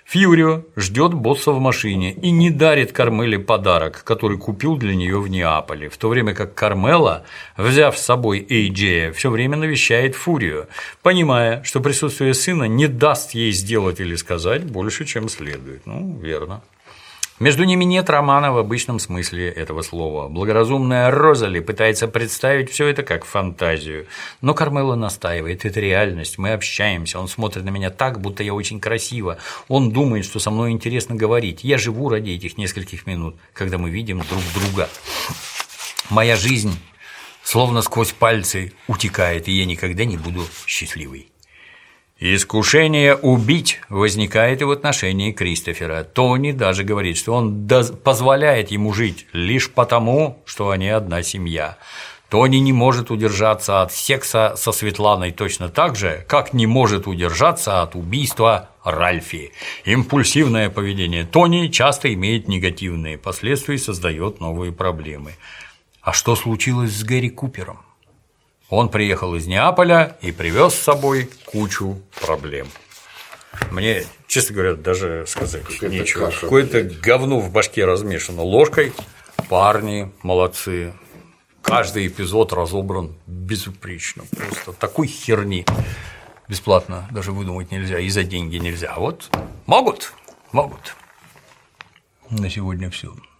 Фьюрио ждет босса в машине и не дарит Кармеле подарок, который купил для нее в Неаполе, в то время как Кармела, взяв с собой Эйджея, все время навещает Фурио, понимая, что присутствие сына не даст ей сделать или сказать больше, чем следует. Ну, верно. Между ними нет романа в обычном смысле этого слова. Благоразумная Розали пытается представить все это как фантазию, но Кармела настаивает: это реальность, мы общаемся, он смотрит на меня так, будто я очень красива, он думает, что со мной интересно говорить, я живу ради этих нескольких минут, когда мы видим друг друга. Моя жизнь словно сквозь пальцы утекает, и я никогда не буду счастливой. Искушение убить возникает и в отношении Кристофера. Тони даже говорит, что он позволяет ему жить лишь потому, что они одна семья. Тони не может удержаться от секса со Светланой точно так же, как не может удержаться от убийства Ральфи. Импульсивное поведение Тони часто имеет негативные последствия и создает новые проблемы. А что случилось с Гэри Купером? Он приехал из Неаполя и привез с собой кучу проблем. Мне, честно говоря, даже сказать нечего. Какое-то говно в башке размешано ложкой. Парни молодцы. Каждый эпизод разобран безупречно. Просто такой херни бесплатно даже выдумать нельзя, и за деньги нельзя. А вот могут, могут. На сегодня все.